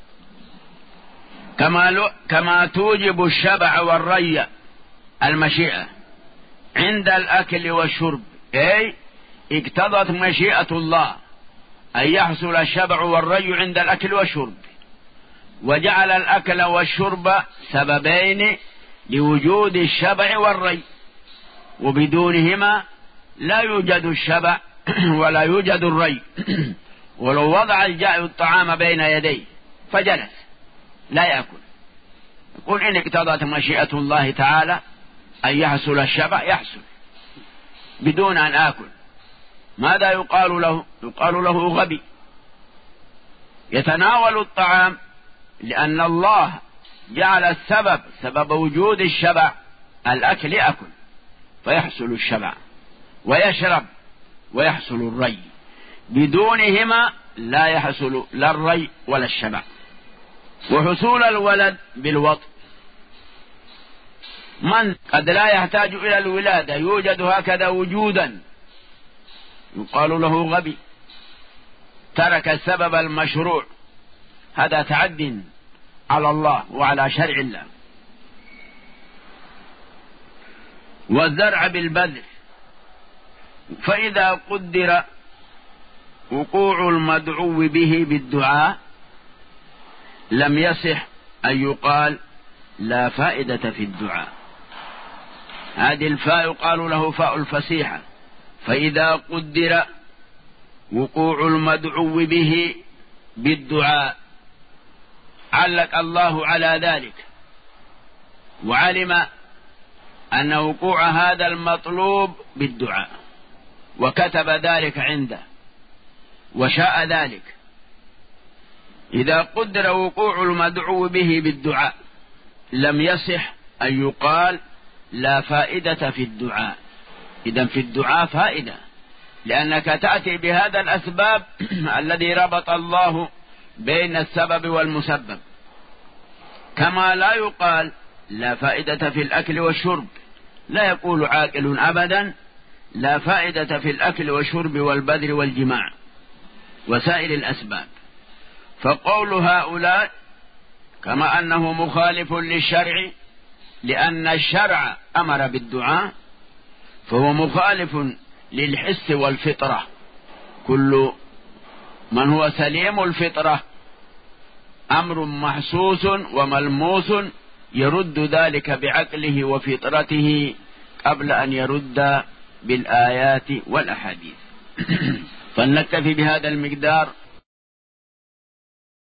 كما, كما توجب الشبع والري المشيئة عند الأكل والشرب، أي اقتضت مشيئة الله أن يحصل الشبع والري عند الأكل والشرب، وجعل الأكل والشرب سببين لوجود الشبع والري، وبدونهما لا يوجد الشبع ولا يوجد الري. ولو وضع الجائع الطعام بين يديه فجلس لا يأكل، يقول إن اقتضت مشيئة الله تعالى أن يحصل الشبع يحصل بدون أن آكل. ماذا يقال له؟ يقال له غبي، يتناول الطعام لأن الله جعل السبب سبب وجود الشبع الأكل، يأكل فيحصل الشبع، ويشرب ويحصل الري، بدونهما لا يحصل لا الري ولا الشبع. وحصول الولد بالوطء، من قد لا يحتاج إلى الولادة يوجد هكذا وجودا، يقال له غبي، ترك السبب المشروع، هذا تعد على الله وعلى شرع الله. والزرع بالبذر، فإذا قدر وقوع المدعو به بالدعاء لم يصح أن يقال لا فائدة في الدعاء. هذه الفاء يقال له فاء الفصيحة، فإذا قدر وقوع المدعو به بالدعاء، علق الله على ذلك وعلم أن وقوع هذا المطلوب بالدعاء، وكتب ذلك عنده وشاء ذلك. إذا قدر وقوع المدعو به بالدعاء لم يصح أن يقال لا فائدة في الدعاء. إذن في الدعاء فائدة، لأنك تأتي بهذا الأسباب الذي ربط الله بين السبب والمسبب. كما لا يقال لا فائدة في الأكل والشرب، لا يقول عاقل أبدا لا فائدة في الأكل والشرب والبذل والجماع وسائر الأسباب. فقول هؤلاء كما أنه مخالف للشرع، لأن الشرع أمر بالدعاء، فهو مخالف للحس والفطرة. كل من هو سليم الفطرة أمر محسوس وملموس يرد ذلك بعقله وفطرته قبل أن يرد بالآيات والأحاديث. فلنكتفي بهذا المقدار.